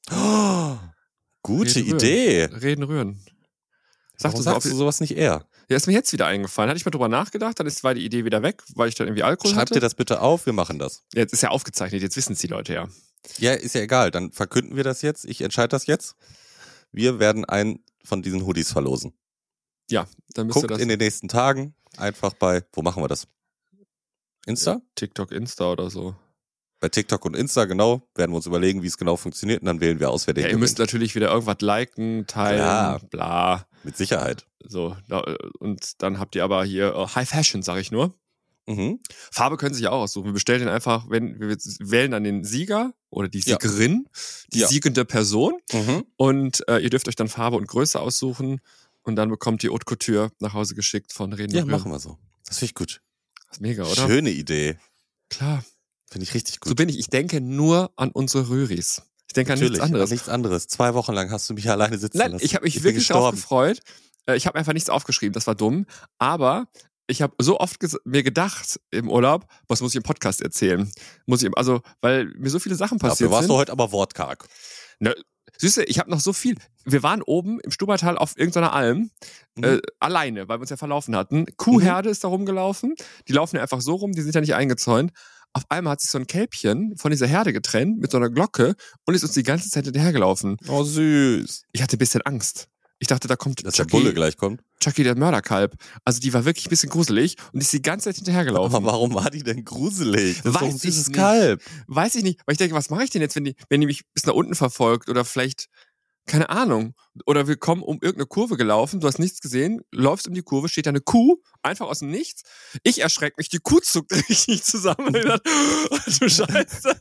Oh, gute Idee. Rühren. Warum sagst du sowas nicht eher? Ja, ist mir jetzt wieder eingefallen. Hatte ich mal drüber nachgedacht, dann war die Idee wieder weg, weil ich dann irgendwie Alkohol hatte. Schreib dir das bitte auf, wir machen das. Jetzt ist ja aufgezeichnet, jetzt wissen es die Leute ja. Ja, ist ja egal, dann verkünden wir das jetzt. Ich entscheide das jetzt. Wir werden einen von diesen Hoodies verlosen. Ja, dann müsst ihr das... in den nächsten Tagen einfach wo machen wir das? Insta? TikTok, Insta oder so. Bei TikTok und Insta, genau, werden wir uns überlegen, wie es genau funktioniert und dann wählen wir aus, wer den gewinnt. Ihr müsst natürlich wieder irgendwas liken, teilen, bla. Mit Sicherheit. So, und dann habt ihr aber hier High Fashion, sag ich nur. Mhm. Farbe können Sie sich auch aussuchen. Wir bestellen den einfach, wir wählen dann den Sieger oder die Siegerin, die siegende Person und ihr dürft euch dann Farbe und Größe aussuchen und dann bekommt ihr Haute Couture nach Hause geschickt von Reden. Ja, machen wir so. Das finde ich gut. Das ist mega, oder? Schöne Idee. Klar. Finde ich richtig gut. So bin ich. Ich denke nur an unsere Rühris. Ich denke an nichts anderes. An nichts anderes. 2 Wochen lang hast du mich alleine sitzen lassen. Ich habe mich wirklich drauf gefreut. Ich habe einfach nichts aufgeschrieben. Das war dumm. Aber ich habe so oft mir gedacht im Urlaub, was muss ich im Podcast erzählen? Weil mir so viele Sachen passiert sind. Dafür warst du heute aber wortkarg. Ne, Süße, ich habe noch so viel. Wir waren oben im Stubaital auf irgendeiner Alm, alleine, weil wir uns ja verlaufen hatten. Kuhherde ist da rumgelaufen. Die laufen ja einfach so rum, die sind ja nicht eingezäunt. Auf einmal hat sich so ein Kälbchen von dieser Herde getrennt mit so einer Glocke und ist uns die ganze Zeit hinterhergelaufen. Oh, süß. Ich hatte ein bisschen Angst. Ich dachte, da kommt dass Chucky, der Bulle gleich kommt. Chucky, der Mörderkalb. Also die war wirklich ein bisschen gruselig und ist die ganze Zeit hinterhergelaufen. Aber warum war die denn gruselig? Das ist doch ein süßes nicht. Kalb. Weiß ich nicht. Weil ich denke, was mache ich denn jetzt, wenn die mich bis nach unten verfolgt oder vielleicht, keine Ahnung. Oder wir kommen um irgendeine Kurve gelaufen, du hast nichts gesehen, läufst um die Kurve, steht da eine Kuh, einfach aus dem Nichts. Ich erschrecke mich, die Kuh zuckt richtig zusammen. Und ich dachte, oh, du Scheiße.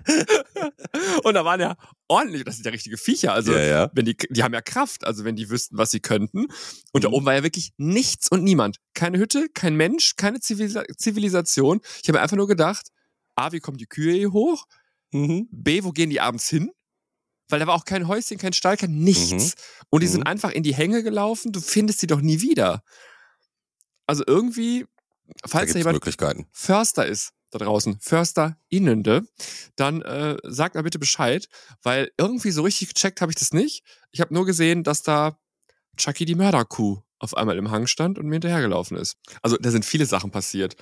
Und da waren ja ordentlich, das sind ja richtige Viecher, also wenn die haben ja Kraft, also wenn die wüssten, was sie könnten. Und da oben war ja wirklich nichts und niemand. Keine Hütte, kein Mensch, keine Zivilisation. Ich habe mir einfach nur gedacht, A, wie kommen die Kühe hier hoch? B, wo gehen die abends hin? Weil da war auch kein Häuschen, kein Stall, kein nichts. Und die sind einfach in die Hänge gelaufen, du findest sie doch nie wieder. Also irgendwie, falls da jemand Förster ist, da draußen, FörsterInnende, dann sagt mal bitte Bescheid, weil irgendwie so richtig gecheckt habe ich das nicht. Ich habe nur gesehen, dass da Chucky die Mörderkuh auf einmal im Hang stand und mir hinterhergelaufen ist. Also da sind viele Sachen passiert,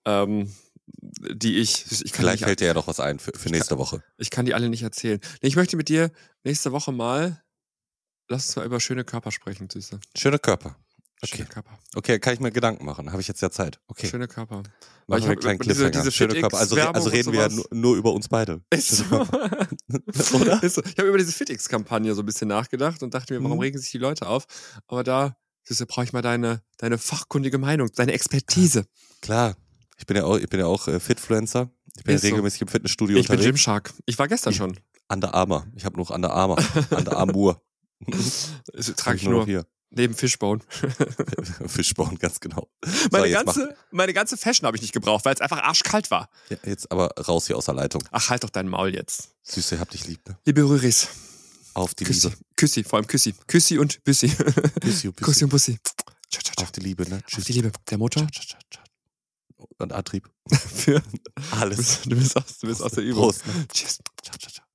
die ich Vielleicht fällt dir ja doch was ein für nächste Woche. Ich kann die alle nicht erzählen. Nee, ich möchte mit dir nächste Woche lass uns mal über schöne Körper sprechen, Süße. Schöne Körper. Schöne Körper. Okay, kann ich mir Gedanken machen. Habe ich jetzt ja Zeit. Okay. Schöne Körper. Weil ich habe diese schöne Körper. Also reden wir ja nur über uns beide. Ist so. Oder? Ist so. Ich habe über diese FitX-Kampagne so ein bisschen nachgedacht und dachte mir, warum regen sich die Leute auf? Aber da brauche ich mal deine fachkundige Meinung, deine Expertise. Klar. Ich bin ja auch Fitfluencer. Ich bin ja regelmäßig im Fitnessstudio unterwegs. Ich bin Gymshark. Ich war gestern schon. Under Armour. Ich habe noch Under Armour. Under Armour. Trage ich nur hier. Neben Fishbone. Fishbone, ganz genau. Meine ganze Fashion habe ich nicht gebraucht, weil es einfach arschkalt war. Ja, jetzt aber raus hier aus der Leitung. Ach, halt doch deinen Maul jetzt. Süße, hab dich lieb, ne? Liebe Rüris. Auf die Küssi. Liebe. Küssi, vor allem Küssi. Küssi und Büssi. Küssi und Bussi. Auf die Liebe, ne? Tschüss. Auf die Liebe. Der Motor. Und Antrieb. Für alles. Du bist aus der Übung. Prost, ne? Tschüss. Ciao, ciao, ciao.